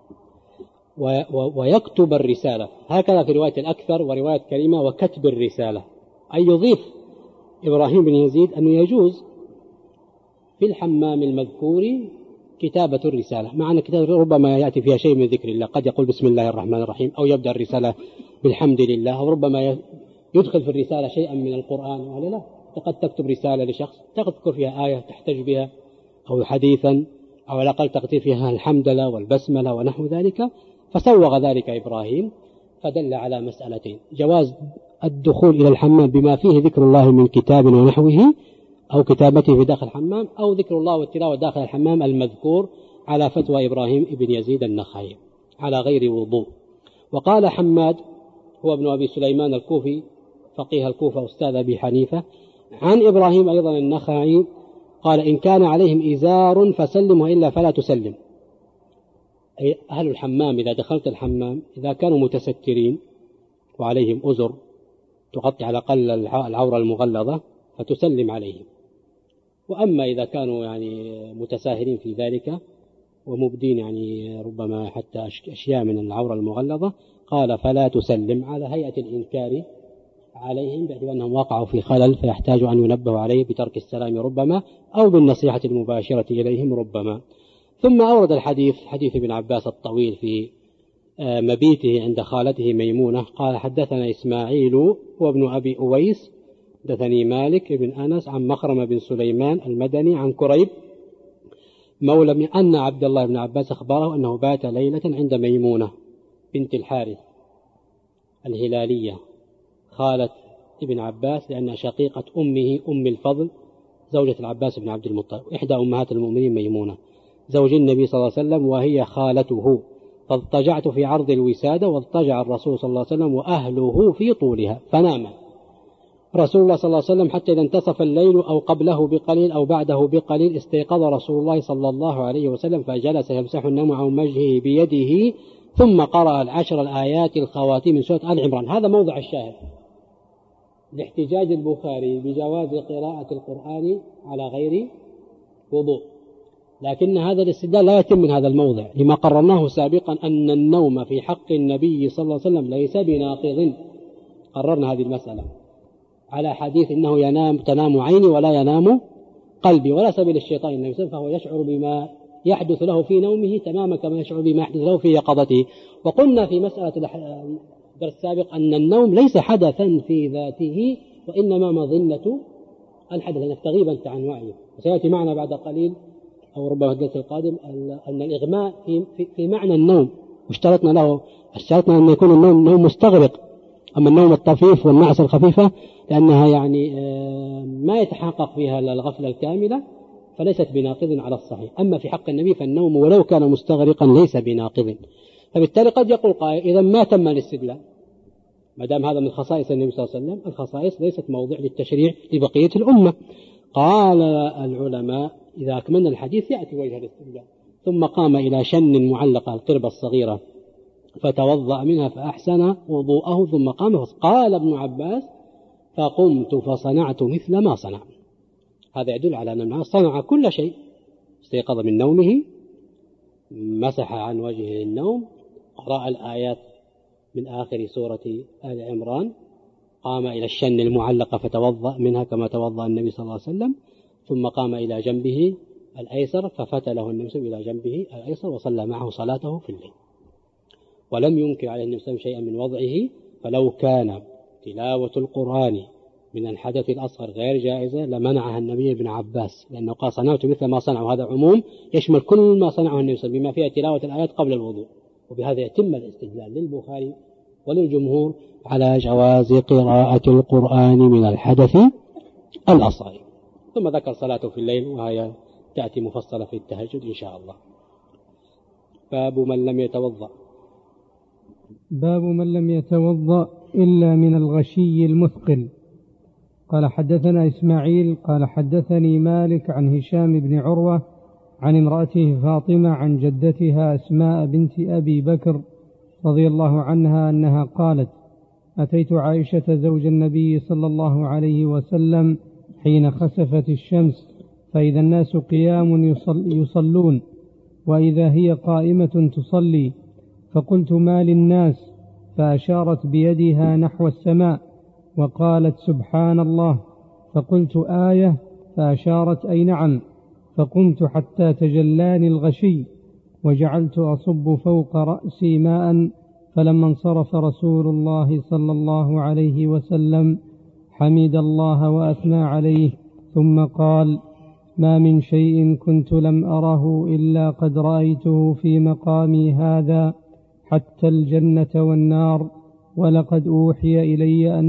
ويكتب الرسالة، هكذا في رواية الأكثر ورواية كريمة وكتب الرسالة، أي يضيف إبراهيم بن يزيد أنه يجوز في الحمام المذكور كتابة الرسالة، مع أن كتابة ربما يأتي فيها شيء من ذكر الله، قد يقول بسم الله الرحمن الرحيم أو يبدأ الرسالة بالحمد لله، أو ربما يدخل في الرسالة شيئا من القرآن، ولا لا قد تكتب رسالة لشخص تذكر فيها آية تحتج بها أو حديثا أو على الأقل تقدير فيها الحمدلله والبسملة ونحو ذلك، فسوغ ذلك إبراهيم فدل على مسألتين: جواز الدخول إلى الحمام بما فيه ذكر الله من كتاب ونحوه أو كتابته في داخل الحمام، أو ذكر الله والتلاوة داخل الحمام المذكور على فتوى إبراهيم بن يزيد النخعي على غير وضوء. وقال حماد هو ابن أبي سليمان الكوفي فقيه الكوفة أستاذ أبي حنيفة عن إبراهيم أيضا النخعي قال: إن كان عليهم إزار فسلم وإلا فلا تسلم. أي أهل الحمام إذا دخلت الحمام إذا كانوا متسترين وعليهم أزر تغطي على الأقل العورة المغلظة فتسلم عليهم، وأما إذا كانوا يعني متساهلين في ذلك ومبدين يعني ربما حتى أشياء من العورة المغلظة قال فلا تسلم، على هيئة الإنكار عليهم باعتبار أنهم وقعوا في خلل فيحتاج أن ينبه عليه بترك السلام ربما أو بالنصيحة المباشرة إليهم ربما. ثم أورد حديث ابن عباس الطويل في مبيته عند خالته ميمونة قال: حدثنا إسماعيل هو ابن أبي أويس حدثني مالك بن أنس عن مخرم بن سليمان المدني عن كريب مولى من أن عبد الله بن عباس أخبره أنه بات ليلة عند ميمونة بنت الحارث الهلالية خالة ابن عباس، لأنها شقيقة أمه أم الفضل زوجة العباس بن عبد المطلب، إحدى أمهات المؤمنين ميمونة زوج النبي صلى الله عليه وسلم، وهي خالته. فاضطجعت في عرض الوسادة، واضطجع الرسول صلى الله عليه وسلم وأهله في طولها، فنام رسول الله صلى الله عليه وسلم حتى إذا انتصف الليل أو قبله بقليل أو بعده بقليل استيقظ رسول الله صلى الله عليه وسلم فجلس يمسح النوم عن وجهه بيده، ثم قرأ 10 الآيات الخواتيم من سورة آل عمران. هذا موضع الشاهد لاحتجاج البخاري بجواز قراءة القرآن على غير وضوء، لكن هذا الاستدلال لا يتم من هذا الموضع لما قررناه سابقا أن النوم في حق النبي صلى الله عليه وسلم ليس بناقض. قررنا هذه المسألة على حديث إنه تنام عيني ولا ينام قلبي، ولا سبيل الشيطان النبي صلى الله عليه وسلم، فهو يشعر بما يحدث له في نومه تماما كما يشعر بما يحدث له في يقظته. وقلنا في مسألة الدرس السابق أن النوم ليس حدثا في ذاته، وإنما مظنة الحدث، لأنك تغيب أنت عن وعيه. وسيأتي معنا بعد قليل أو ربما الدرس القادم أن الإغماء في معنى النوم، واشترطنا أن يكون النوم نوم مستغرق. أما النوم الطفيف والنعس الخفيفة لأنها يعني ما يتحقق فيها الغفلة الكاملة فليست بناقض على الصحيح. أما في حق النبي فالنوم ولو كان مستغرقا ليس بناقض. فبالتالي قد يقول قائل إذا ما تم الاستدلال ما دام هذا من خصائص النبي صلى الله عليه وسلم، الخصائص ليست موضع للتشريع لبقية الأمة. قال العلماء إذا أكملنا الحديث يأتي وجه الاستدلال. ثم قام إلى شن معلقة القربة الصغيرة فتوضأ منها فأحسن وضوءه ثم قام. قال ابن عباس فقمت فصنعت مثل ما صنع. هذا يدل على أن صنع كل شيء، استيقظ من نومه، مسح عن وجهه النوم، قرأ الآيات من آخر سورة آل عمران، قام إلى الشن المعلقة فتوضأ منها كما توضأ النبي صلى الله عليه وسلم، ثم قام إلى جنبه الأيسر ففتله النبي صلى الله عليه وسلم إلى جنبه الأيسر وصلى معه صلاته في الليل. ولم ينكر عليه النبي صلى الله عليه وسلم شيئا من وضعه. فلو كان تلاوة القرآن من الحدث الأصغر غير جائزة لمنعها النبي ابن عباس، لأنه قال صنعت مثل ما صنعوا، هذا عموم يشمل كل ما صنعه النبي صلى الله عليه وسلم بما فيها تلاوة الآيات قبل الوضوء. وبهذا يتم الاستدلال للبخاري وللجمهور على جواز قراءة القرآن من الحدث الأصغر. ثم ذكر صلاته في الليل وهي تأتي مفصلة في التهجد إن شاء الله. باب من لم يتوضأ. باب من لم يتوضأ إلا من الغشي المثقل. قال حدثنا إسماعيل قال حدثني مالك عن هشام بن عروة عن امرأته فاطمة عن جدتها أسماء بنت أبي بكر رضي الله عنها أنها قالت: أتيت عائشة زوج النبي صلى الله عليه وسلم حين خسفت الشمس، فإذا الناس قيام يصلون وإذا هي قائمة تصلي، فقلت: ما للناس؟ فأشارت بيدها نحو السماء وقالت: سبحان الله. فقلت: آية؟ فأشارت: أي نعم. فقمت حتى تجلاني الغشي وجعلت أصب فوق رأسي ماء، فلما انصرف رسول الله صلى الله عليه وسلم حمد الله وأثنى عليه، ثم قال: ما من شيء كنت لم أره إلا قد رأيته في مقامي هذا، حتى الجنة والنار، ولقد أوحي إلي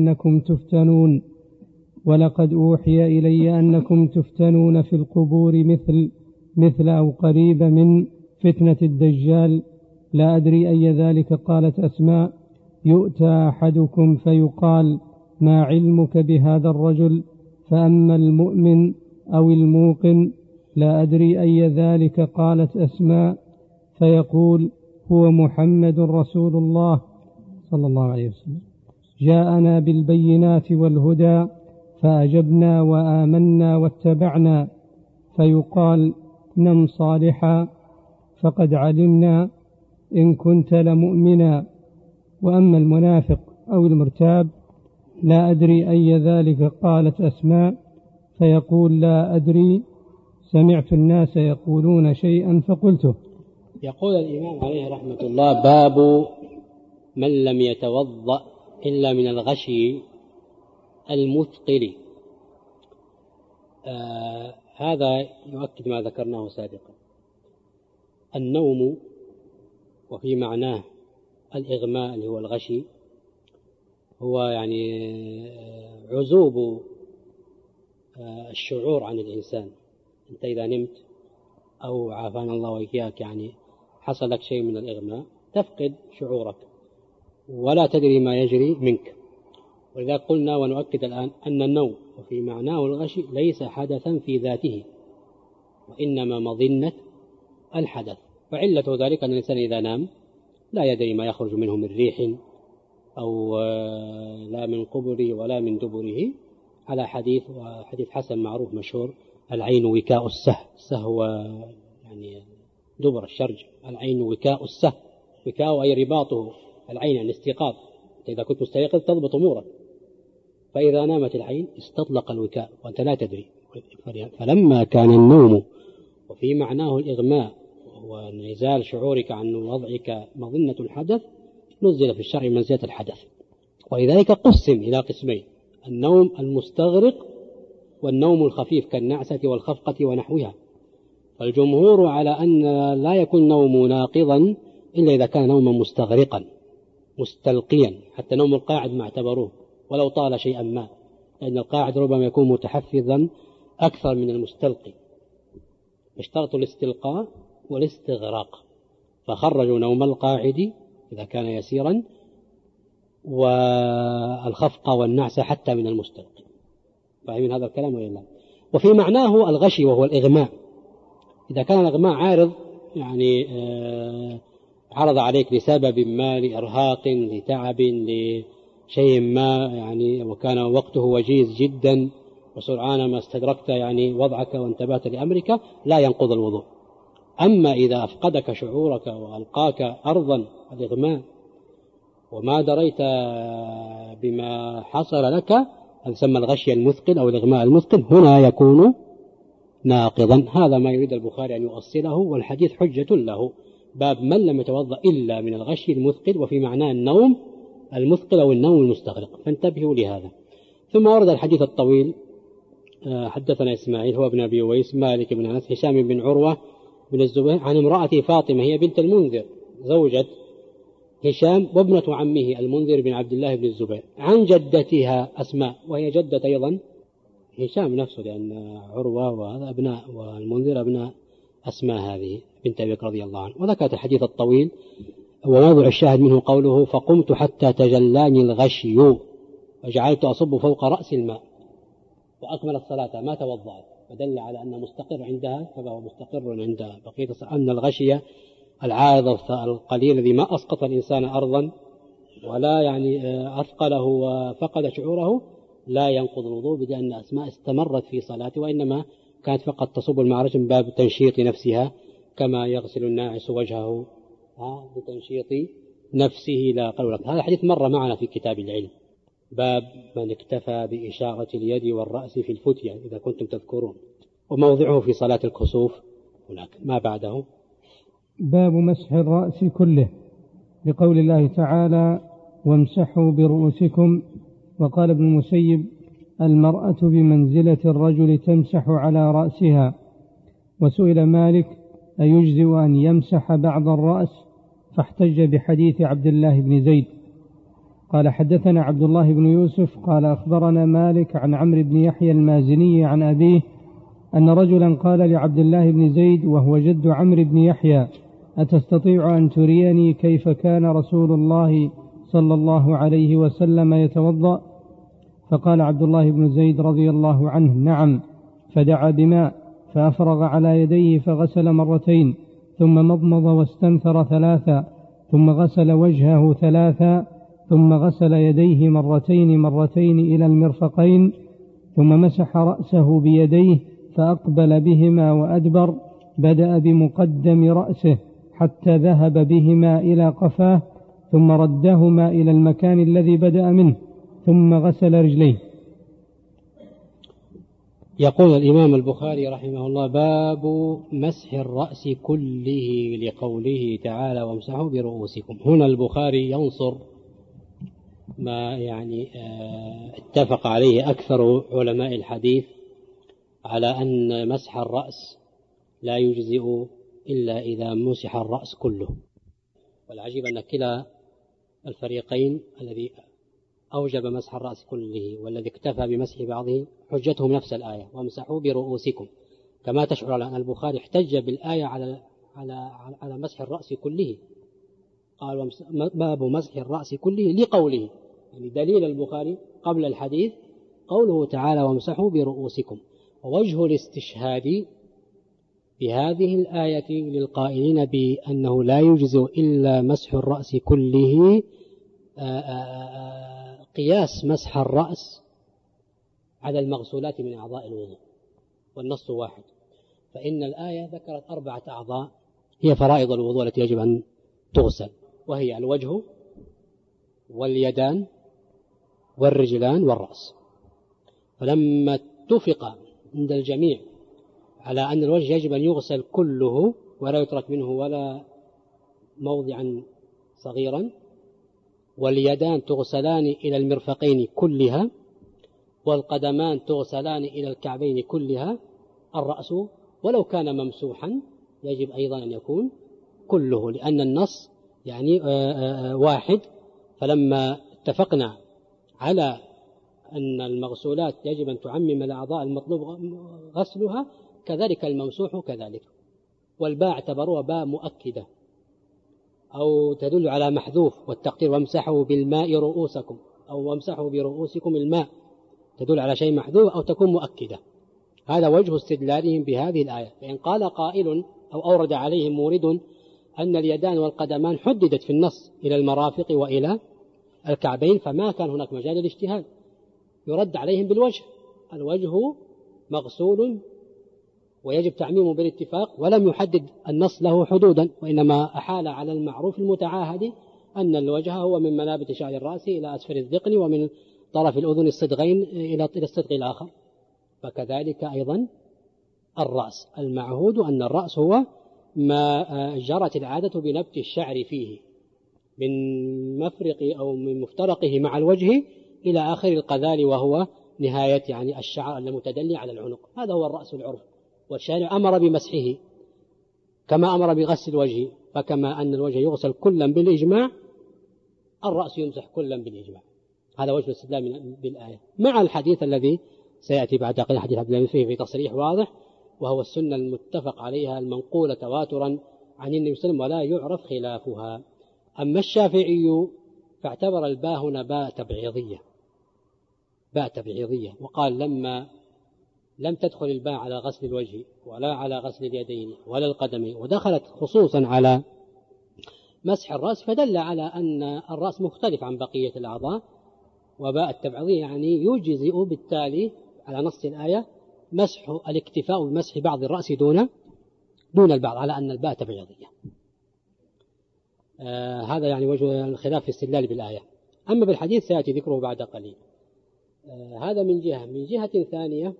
أنكم تفتنون في القبور مثل أو قريب من فتنة الدجال. لا أدري أي ذلك. قالت أسماء: يؤتى أحدكم فيقال: ما علمك بهذا الرجل؟ فأما المؤمن أو الموقن لا أدري أي ذلك. قالت أسماء: فيقول: هو محمد رسول الله صلى الله عليه وسلم، جاءنا بالبينات والهدى فأجبنا وآمنا واتبعنا. فيقال: نم صالحا فقد علمنا إن كنت لمؤمنا. وأما المنافق أو المرتاب لا أدري أي ذلك. قالت أسماء: فيقول: لا أدري، سمعت الناس يقولون شيئا فقلته. يقول الإمام عليه رحمة الله: باب من لم يتوضأ إلا من الغشي المثقل. هذا يؤكد ما ذكرناه سابقا، النوم وفي معناه الإغماء اللي هو الغشي هو يعني عزوب الشعور عن الإنسان. أنت إذا نمت أو عافانا الله وإياك يعني حصل لك شيء من الإغماء تفقد شعورك ولا تدري ما يجري منك. ولذا قلنا ونؤكد الآن أن النوم وفي معناه الغشي ليس حدثا في ذاته وإنما مظنة الحدث. وعلة ذلك أن الإنسان إذا نام لا يدري ما يخرج منه من ريح أو لا من قبره ولا من دبره، على حديث وحديث حسن معروف مشهور: العين وكاء السهو يعني دبر الشرج، العين وكاء السهو، وكاء أي رباطه، العين يعني استيقاظ، إذا كنت مستيقظ تضبط أمورك، فإذا نامت العين استطلق الوكاء وأنت لا تدري. فلما كان النوم وفي معناه الإغماء وانعزال شعورك عن وضعك مظنة الحدث نزل في الشرع منزلة الحدث. ولذلك قسم إلى قسمين: النوم المستغرق والنوم الخفيف كالنعسة والخفقة ونحوها. فالجمهور على أن لا يكون نوم ناقضا إلا إذا كان نوما مستغرقا مستلقيا، حتى نوم القاعد ما اعتبروه ولو طال شيئا ما، لأن القاعد ربما يكون متحفظا أكثر من المستلقي، اشترطوا الاستلقاء والاستغراق فخرجوا نوم القاعد إذا كان يسيرا والخفقة والنعس حتى من المستلقي. فاهمين هذا الكلام ولا لا؟ وفي معناه الغشي وهو الإغماء، إذا كان الإغماء عارض يعني عرض عليك لسبب ما، لإرهاق، لتعب، لشيء ما يعني، وكان وقته وجيز جدا وسرعان ما استدركت يعني وضعك وانتبهت لأمرك، لا ينقض الوضوء. أما إذا أفقدك شعورك وألقاك أرضا الإغماء وما دريت بما حصل لك، هذا يسمى الغشي المثقل أو الإغماء المثقل، هنا يكون ناقضا. هذا ما يريد البخاري أن يؤصله، والحديث حجة له، باب من لم يتوضأ إلا من الغشي المثقل وفي معناه النوم المثقل أو النوم المستغرق، فانتبهوا لهذا. ثم ورد الحديث الطويل: حدثنا إسماعيل هو ابن أبي ويس، مالك بن أنس، هشام بن عروة بن الزبير عن امرأة فاطمة هي بنت المنذر زوجة هشام وابنة عمه المنذر بن عبد الله بن الزبير، عن جدتها أسماء وهي جدة أيضا هشام نفسه، لأن عروة وهذا أبناء والمنذر أبناء أسماء هذه بنت أبي بكر رضي الله عنه. وذكرت الحديث الطويل، وموضع الشاهد منه قوله: فقمت حتى تجلاني الغشي وجعلت أصب فوق رأس الماء، وأكمل الصلاة ما توضأت، فدل على أنه مستقر عندها كما هو مستقر عند بقية أن الغشي العارض القليل الذي ما أسقط الإنسان أرضا ولا يعني أثقله وفقد شعوره لا ينقض الوضوء، بأن أسماء استمرت في صلاته، وإنما كانت فقط تصب المعرج من باب تنشيط نفسها كما يغسل الناعس وجهه بتنشيط نفسه لا قول. هذا الحديث مر معنا في كتاب العلم، باب من اكتفى بإشارة اليد والرأس في الفتية إذا كنتم تذكرون، وموضعه في صلاة الكسوف هناك. ما بعده باب مسح الرأس كله، لقول الله تعالى: وامسحوا برؤوسكم. وقال ابن المسيب: المرأة بمنزلة الرجل تمسح على رأسها. وسئل مالك: أيجزئ أن يمسح بعض الرأس؟ فاحتج بحديث عبد الله بن زيد. قال: حدثنا عبد الله بن يوسف قال أخبرنا مالك عن عمرو بن يحيى المازني عن أبيه أن رجلا قال لعبد الله بن زيد وهو جد عمرو بن يحيى: أتستطيع أن تريني كيف كان رسول الله صلى الله عليه وسلم يتوضأ؟ فقال عبد الله بن زيد رضي الله عنه: نعم. فدعا بماء فأفرغ على يديه فغسل مرتين، ثم مضمض واستنثر ثلاثا، ثم غسل وجهه ثلاثا، ثم غسل يديه مرتين إلى المرفقين، ثم مسح رأسه بيديه فأقبل بهما وأدبر، بدأ بمقدم رأسه حتى ذهب بهما إلى قفاه، ثم ردهما إلى المكان الذي بدأ منه، ثم غسل رجليه. يقول الإمام البخاري رحمه الله: باب مسح الرأس كله، لقوله تعالى: وامسحوا برؤوسكم. هنا البخاري ينصر ما يعني اتفق عليه أكثر علماء الحديث على أن مسح الرأس لا يجزئ إلا إذا مسح الرأس كله. والعجيب أن كلا الفريقين، الذي أوجب مسح الرأس كله والذي اكتفى بمسح بعضه، حجتهم نفس الآية وامسحوا برؤوسكم، كما تشعر أن البخاري احتج بالآية على مسح الرأس كله، قال باب مسح الرأس كله لقوله، يعني دليل البخاري قبل الحديث قوله تعالى وامسحوا برؤوسكم. ووجه الاستشهاد بهذه الآية للقائلين بأنه لا يجزئ إلا مسح الرأس كله قياس مسح الرأس على المغسولات من أعضاء الوضوء، والنص واحد. فإن الآية ذكرت 4 أعضاء هي فرائض الوضوء التي يجب أن تغسل، وهي الوجه واليدان والرجلان والرأس. فلما اتفق عند الجميع على أن الوجه يجب أن يغسل كله ولا يترك منه ولا موضعا صغيرا، واليدان تغسلان إلى المرفقين كلها، والقدمان تغسلان إلى الكعبين كلها، الرأس ولو كان ممسوحا يجب أيضا أن يكون كله، لأن النص يعني واحد. فلما اتفقنا على أن المغسولات يجب أن تعمم الأعضاء المطلوب غسلها، كذلك الممسوح كذلك. والباء اعتبروها باء مؤكدة أو تدل على محذوف، والتقدير وامسحوا بالماء رؤوسكم أو وامسحوا برؤوسكم الماء تدل على شيء محذوف أو تكون مؤكدة. هذا وجه استدلالهم بهذه الآية. فإن قال قائل أو أورد عليهم مورد أن اليدان والقدمان حددت في النص إلى المرافق وإلى الكعبين، فما كان هناك مجال للاجتهاد، يرد عليهم بالوجه. الوجه مغسول ويجب تعميمه بالاتفاق، ولم يحدد النص له حدودا، وإنما أحال على المعروف المتعاهد أن الوجه هو من منابت شعر الرأس إلى أسفل الذقن، ومن طرف الأذن الصدغين إلى الصدغ الآخر. فكذلك أيضا الرأس، المعهود أن الرأس هو ما جرت العادة بنبت الشعر فيه من مفرق أو من مفترقه مع الوجه إلى آخر القذال، وهو نهاية يعني الشعر المتدلي على العنق. هذا هو الرأس العرف. والشارع أمر بمسحه كما أمر بغسل الوجه، فكما أن الوجه يغسل كلا بالإجماع، الرأس يمسح كلا بالإجماع. هذا وجه الاستدلال بالآية، مع الحديث الذي سيأتي بعد قليل، حديث عبد الله فيه في تصريح واضح، وهو السنة المتفق عليها المنقولة تواترا عن النبي صلى الله عليه وسلم ولا يعرف خلافها. أما الشافعي فاعتبر الباء هنا باء تبعيضية، وقال لما لم تدخل الباء على غسل الوجه ولا على غسل اليدين ولا القدمين، ودخلت خصوصا على مسح الرأس، فدل على أن الرأس مختلف عن بقية الأعضاء، وباء التبعيضية يعني يجزئ بالتالي على نص الآية مسح الاكتفاء بمسح بعض الرأس دون البعض، على أن الباء تبعيضية. هذا يعني وجه الخلاف في استدلال بالآية. أما بالحديث سيأتي ذكره بعد قليل. هذا من جهة. من جهة ثانية،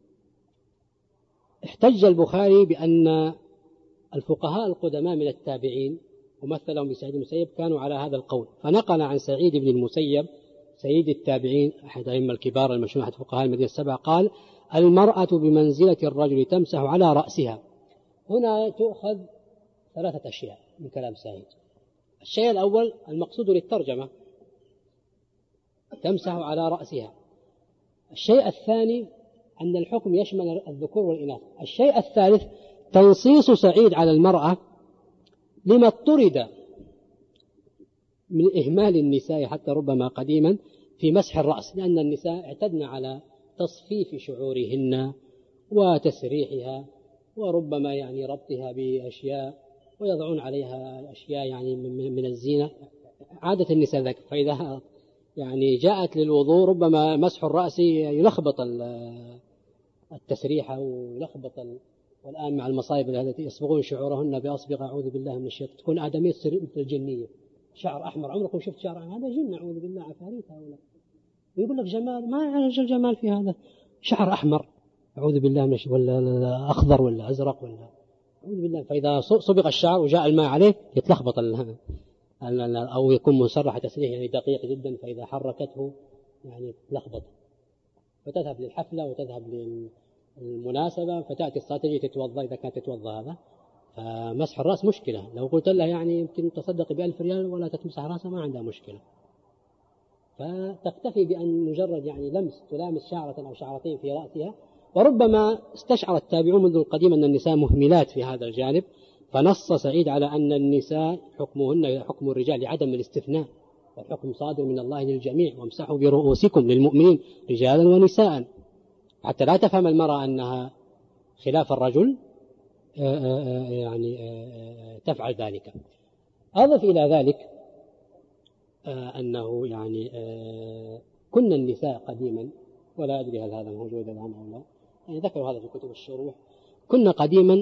احتج البخاري بأن الفقهاء القدماء من التابعين ومثلهم بسعيد بن المسيب كانوا على هذا القول، فنقل عن سعيد بن المسيب سيد التابعين أحد أئمة الكبار المشهور أحد فقهاء المدينة السبع قال: المرأة بمنزلة الرجل تمسح على رأسها. هنا تؤخذ 3 أشياء من كلام سعيد. الشيء الأول المقصود للترجمة تمسح على رأسها. الشيء الثاني أن الحكم يشمل الذكور والإناث. الشيء الثالث تنصيص سعيد على المرأة لما اضطرد من إهمال النساء حتى ربما قديما في مسح الرأس، لأن النساء اعتدن على تصفيف شعورهن وتسريحها وربما يعني ربطها بأشياء ويضعون عليها أشياء يعني من الزينة، عادة النساء ذلك. فإذا يعني جاءت للوضوء ربما مسح الرأس يلخبط التسريحة ويلخبط والآن مع المصائب التي يصبغون شعورهن بأصبغ أعوذ بالله من الشيطان، تكون آدمية تصير مثل الجنية، شعر أحمر. عمركم شفت شعر أحمر؟ هذا جن، أعوذ بالله، عفاريت هؤلاء. ويقول لك جمال، ما يعرف الجمال في هذا، شعر أحمر أعوذ بالله من الشيطان، ولا أخضر ولا أزرق ولا أعوذ بالله. فإذا صبغ الشعر وجاء الماء عليه يتلخبط أو يكون مسرح تسريح يعني دقيق جدا، فإذا حركته يعني تلخبط، فتذهب للحفلة وتذهب للمناسبة، فتأتي الصلاة تجي تتوضأ إذا كانت تتوضأ هذا، فمسح الرأس مشكلة. لو قلت لها يعني يمكن تصدق ب1000 ريال ولا تتمسح رأسها ما عندها مشكلة، فتكتفي بأن مجرد يعني تلامس شعرة أو شعرتين في رأسها. وربما استشعر التابعون منذ القديم أن النساء مهملات في هذا الجانب، فنص سعيد على أن النساء حكمهن حكم الرجال لعدم الاستثناء، والحكم صادر من الله للجميع، وامسحوا برؤوسكم للمؤمنين رجالا ونساء، حتى لا تفهم المرأة أنها خلاف الرجل يعني تفعل ذلك. أضف إلى ذلك أنه يعني كنا النساء قديما، ولا أدري هل هذا موجود الآن أو لا، يعني ذكروا هذا في كتب الشروح، كنا قديما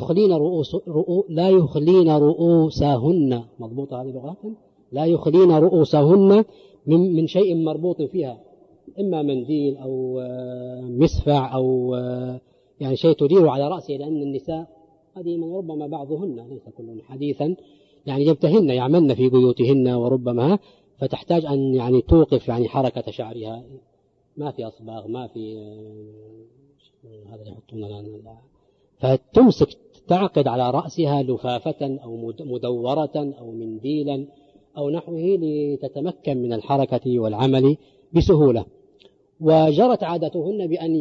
لا يخلين رؤوسهن، مضبوطة هذه لغات، لا يخلين رؤوسهن من شيء مربوط فيها، إما منديل أو مسفع أو يعني شيء تدير على رأسه، لأن النساء قديما ربما بعضهن ليس كلهن حديثا يعني يبتهن يعملن في بيوتهن، وربما فتحتاج أن يعني توقف يعني حركة شعرها، ما في أصباغ، ما في هذا يحطون الآن، فتمسك تعقد على رأسها لفافة أو مدورة أو منديلا أو نحوه لتتمكن من الحركة والعمل بسهولة. وجرت عادتهن بأن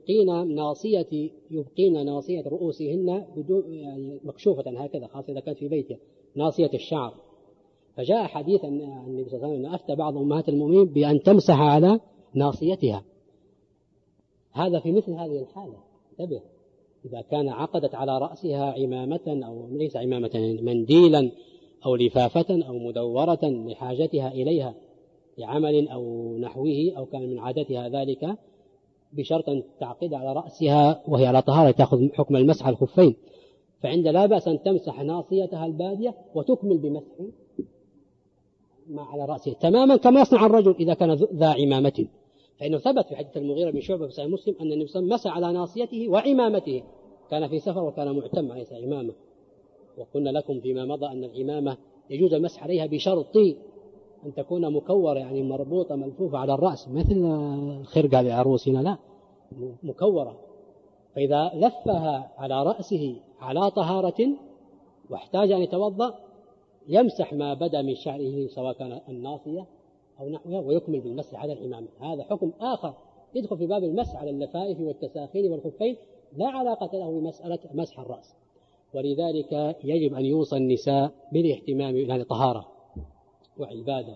يبقين ناصية رؤوسهن بدون يعني مكشوفة هكذا، خاصة إذا كانت في بيتها ناصية الشعر. فجاء حديث عن النبي صلى الله عليه وسلم أن أفتى بعض أمهات المؤمنين بأن تمسح على ناصيتها. هذا في مثل هذه الحالة انتبه، إذا كان عقدت على رأسها عمامة أو ليس عمامة منديلا أو لفافة أو مدورة لحاجتها إليها لعمل أو نحوه، أو كان من عادتها ذلك، بشرط أن تعقد على رأسها وهي على طهارة تأخذ حكم المسح على الخفين، فعند لا بأس أن تمسح ناصيتها البادية وتكمل بمسح ما على رأسه تماما كما يصنع الرجل إذا كان ذا عمامة. فإنه ثبت في حديث المغيرة بن شعبة في صحيح مسلم أن النبي صلى الله عليه وسلم مسح على ناصيته وعمامته، كان في سفر وكان معتم ليس عمامة. وقلنا لكم فيما مضى أن العمامة يجوز المسح عليها بشرط أن تكون مكورة يعني مربوطة ملفوفة على الرأس، مثل الخرقة لعروسنا، لا مكورة. فإذا لفها على رأسه على طهارة واحتاج أن يتوضأ يمسح ما بدا من شعره سواء كان الناصية أو نحوها ويكمل بالمسح على العمامة. هذا حكم آخر يدخل في باب المسح على اللفائف والتساخين والخفين، لا علاقة له بمسألة مسح الرأس. ولذلك يجب أن يوصى النساء بالاهتمام يعني طهارة وعبادة،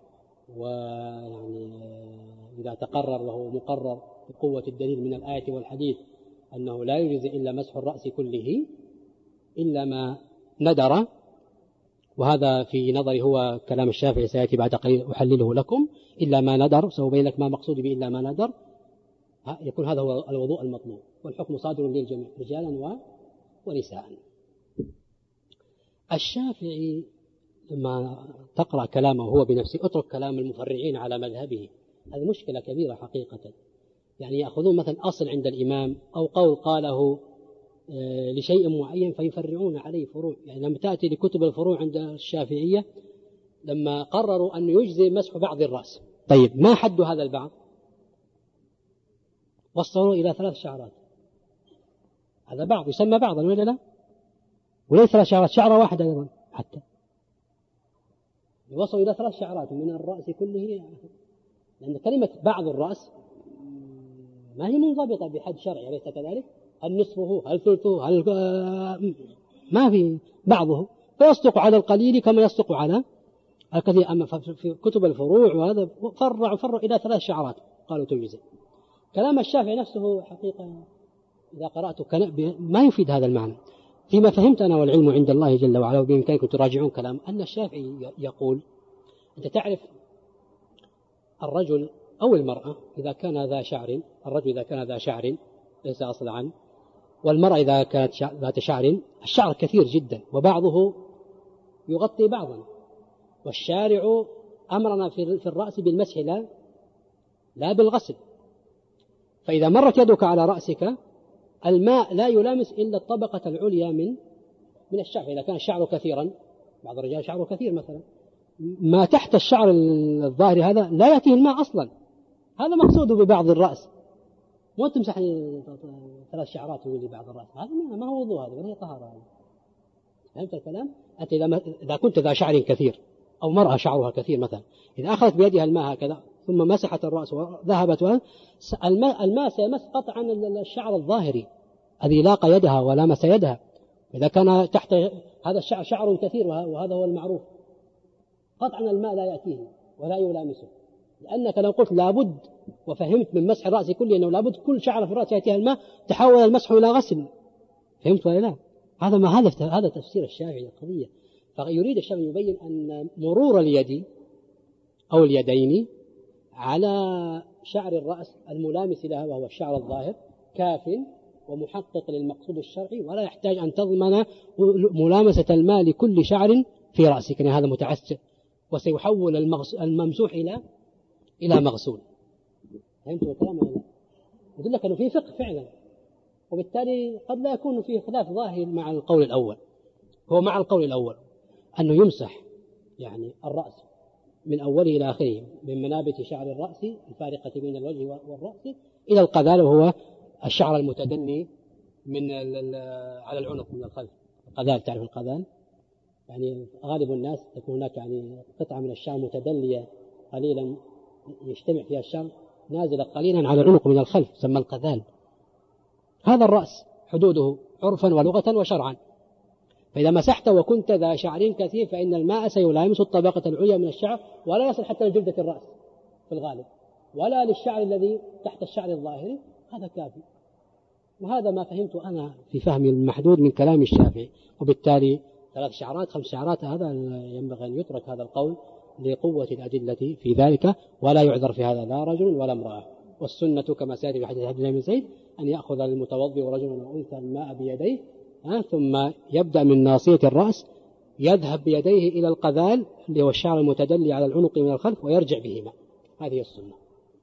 ويعني إذا تقرر وهو مقرر بقوة الدليل من الآية والحديث أنه لا يجوز إلا مسح الرأس كله إلا ما ندر، وهذا في نظري هو كلام الشافعي سيأتي بعد قليل أحلله لكم، إلا ما ندر، سأبين لك ما مقصود به إلا ما ندر، يكون هذا هو الوضوء المطلوب، والحكم صادر للجميع رجالا ونساء. الشافعي لما تقرأ كلامه هو بنفسه اترك كلام المفرعين على مذهبه، هذه مشكلة كبيرة حقيقة. يعني يأخذون مثلا أصل عند الإمام أو قول قاله لشيء معين فيفرعون عليه فروع. يعني لما تأتي لكتب الفروع عند الشافعية لما قرروا أن يجزي مسح بعض الرأس، طيب ما حد هذا البعض؟ وصلوا إلى 3 شعرات، هذا بعض يسمى بعضا ولا لا؟ وليس 3 شعرات، شعرة واحدة أيضا، حتى وصلوا إلى 3 شعرات من الرأس كله، لأن كلمة بعض الرأس ما هي منضبطة بحد شرعي، أليس كذلك؟ هل نصفه هل ثلثه هل ما في بعضه، فيصدق على القليل كما يصدق على الكثير. أما في كتب الفروع وهذا فرع إلى 3 شعرات قالوا تجزئ. كلام الشافعي نفسه حقيقة إذا قرأته ما يفيد هذا المعنى. فيما فهمت أنا والعلم عند الله جل وعلا، وبإمكانكم تراجعون كلام أن الشافعي يقول أنت تعرف الرجل أو المرأة إذا كان ذا شعر، الرجل إذا كان ذا شعر ليس أصل عنه، والمرأة إذا كانت ذات شعر، الشعر كثير جدا وبعضه يغطي بعضا، والشارع أمرنا في الرأس بالمسح لا بالغسل. فإذا مرت يدك على رأسك الماء لا يلامس إلا الطبقة العليا من الشعر. إذا كان الشعر كثيرا، بعض الرجال شعره كثير مثلا، ما تحت الشعر الظاهري هذا لا يأتيه الماء أصلا، هذا مقصوده ببعض الرأس. مو تمسح 3 شعرات ويولي بعض الرأس، هذا ما هو وضوء، هذا ولا هي طهارة. فهمت الكلام؟ أنت إذا كنت ذا شعر كثير أو مرأة شعرها كثير مثلا، إذا أخذت بيدها الماء هكذا ثم مسحت الرأس وذهبت الماء سيمس قطعا الشعر الظاهري الذي لاقى يدها ولامس يدها. إذا كان تحت هذا الشعر شعر كثير وهذا هو المعروف، قطعا الماء لا يأتيه ولا يلامسه، لأنك لو قلت لابد وفهمت من مسح الرأس كله أنه لابد كل شعر في الرأس يأتيها الماء تحول المسح إلى غسل. فهمت ولا لا؟ هذا تفسير الشافعي للقضية. فيريد الشافعي يبين أن مرور اليد أو اليدين على شعر الرأس الملامس لها وهو الشعر الظاهر كاف ومحقق للمقصود الشرعي، ولا يحتاج أن تضمن ملامسة الماء لكل شعر في رأسك، يعني هذا متعسر وسيحول الممسوح إلى مغسول. فهمت الكلام ولا لا؟ يقول لك أنه في فقه فعلا، وبالتالي قد لا يكون فيه خلاف ظاهر مع القول الأول. هو مع القول الأول أنه يمسح يعني الرأس من أوله إلى آخره من منابت شعر الرأس الفارقة بين الوجه والرأس إلى القذال، وهو الشعر المتدني على العنق من الخلف. القذال، تعرف القذال؟ يعني غالب الناس تكون هناك يعني قطعة من الشعر متدلية قليلا يجتمع فيها الشعر نازلة قليلا على العنق من الخلف، سمى القذال. هذا الرأس حدوده عرفا ولغة وشرعا. فإذا مسحت وكنت ذا شعر كثير فإن الماء سيلامس الطبقة العليا من الشعر ولا يصل حتى لجلدة الرأس في الغالب، ولا للشعر الذي تحت الشعر الظاهري، هذا كافي. وهذا ما فهمت أنا في فهمي المحدود من كلام الشافعي. وبالتالي 3 شعرات 5 شعرات هذا ينبغي أن يترك هذا القول لقوة الأدلة في ذلك، ولا يعذر في هذا لا رجل ولا امرأة. والسنة كما سيأتي في حديث عبد الله بن زيد أن يأخذ المتوضئ رجل وأنثى الماء بيديه ثم يبدأ من ناصية الرأس يذهب بيديه إلى القذال اللي هو الشعر المتدلي على العنق من الخلف ويرجع بهما. هذه السنة.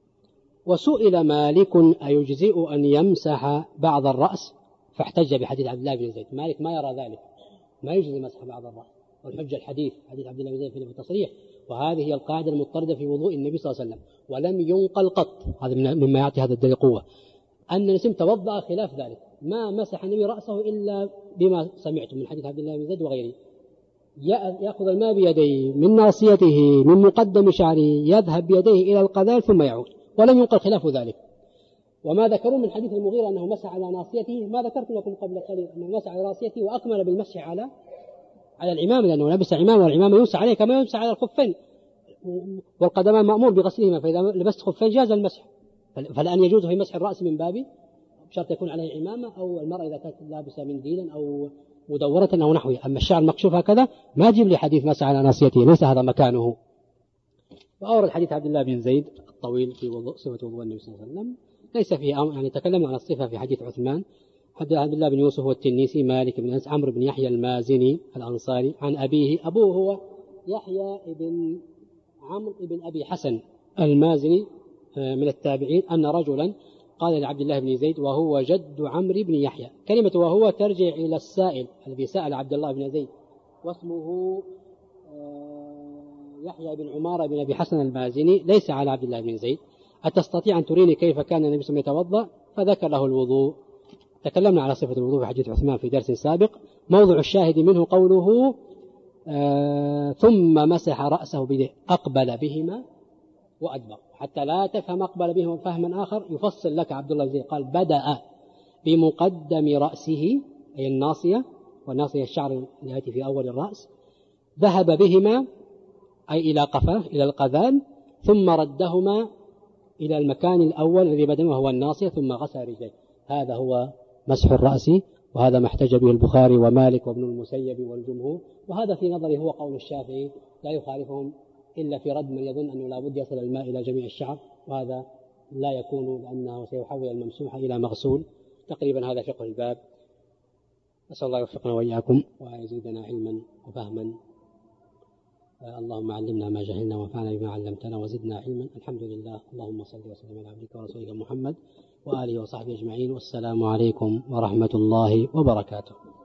وسئل مالك أيجزئ أن يمسح بعض الرأس فاحتج بحديث عبد الله بن زيد. مالك ما يرى ذلك، ما يجزي مسح بعض الرأس، والحجة الحديث حديث عبد الله بن زيد في التصريح. وهذه هي القاعدة المضطردة في وضوء النبي صلى الله عليه وسلم، ولم ينقل قط، هذا مما يعطي هذا الدليل قوة، أن النسيم توضأ خلاف ذلك، ما مسح النبي رأسه إلا بما سمعتم من حديث عبد الله بن زيد وغيره، يأخذ الماء بيديه من ناصيته من مقدم شعره يذهب بيديه إلى القذال ثم يعود، ولم ينقل خلاف ذلك. وما ذكروا من حديث المغيرة أنه مسح على ناصيته ما ذكرت لكم قبل قليل، أنه مسح على ناصيته وأكمل بالمسح على العمام، لأنه لبس عمام والعمام يمسح عليه كما يمسح على الخفين، والقدمان مأمور بغسلهما، فإذا لبست خفين جاز المسح. فالآن يجوز في مسح الرأس من باب بشرط يكون عليه عمامة، أو المرأة إذا كانت لابسة منديلا أو مدورة أو نحوه. أما الشعر مكشوف هكذا ما جيب لي حديث مسح على ناصيته، ليس هذا مكانه. وأورد حديث عبد الله بن زيد الطويل في صفة وضوء النبي صلى الله عليه وسلم، ليس فيه يعني تكلمنا عن الصفة في حديث عثمان. حدث عبد الله بن يوسف والتنيسي، مالك بن أنس، عمرو بن يحيى المازني الأنصاري عن أبيه، أبوه هو يحيى بن عمرو بن أبي حسن المازني من التابعين، أن رجلا قال لعبد الله بن زيد وهو جد عمرو بن يحيى. كلمة وهو ترجع إلى السائل الذي سأل عبد الله بن زيد، واسمه يحيى بن عمارة بن أبي حسن المازني، ليس على عبد الله بن زيد. أتستطيع أن تريني كيف كان النبي صلى الله عليه وسلم يتوضأ؟ فذكر له الوضوء. تكلمنا على صفة الوضوء في حديث عثمان في درس سابق. موضع الشاهد منه قوله ثم مسح رأسه بيده، أقبل بهما وأدبر، حتى لا تفهم أقبل بهما فهما آخر يفصل لك عبد الله بن زيد. قال بدأ بمقدم رأسه أي الناصية، والناصية الشعر اللي يأتي في أول الرأس، ذهب بهما أي إلى قفاه إلى القذان، ثم ردهما إلى المكان الأول الذي بدأ وهو الناصية، ثم غسل رجليه. هذا هو مسح الرأس، وهذا ما احتج به البخاري ومالك وابن المسيب والجمهور، وهذا في نظري هو قول الشافعي، لا يخالفهم إلا في رد من يظن أنه لا بد يصل الماء إلى جميع الشعر، وهذا لا يكون لأنه سيحول الممسوح إلى مغسول. تقريبا هذا فقه الباب. أسأل الله يوفقنا وإياكم ويزيدنا علما وفهما. اللهم علمنا ما جهلنا وانفعنا بما علمتنا وزدنا علما. الحمد لله. اللهم صل وسلم على عبدك ورسولك محمد وآله وصحبه أجمعين، والسلام عليكم ورحمة الله وبركاته.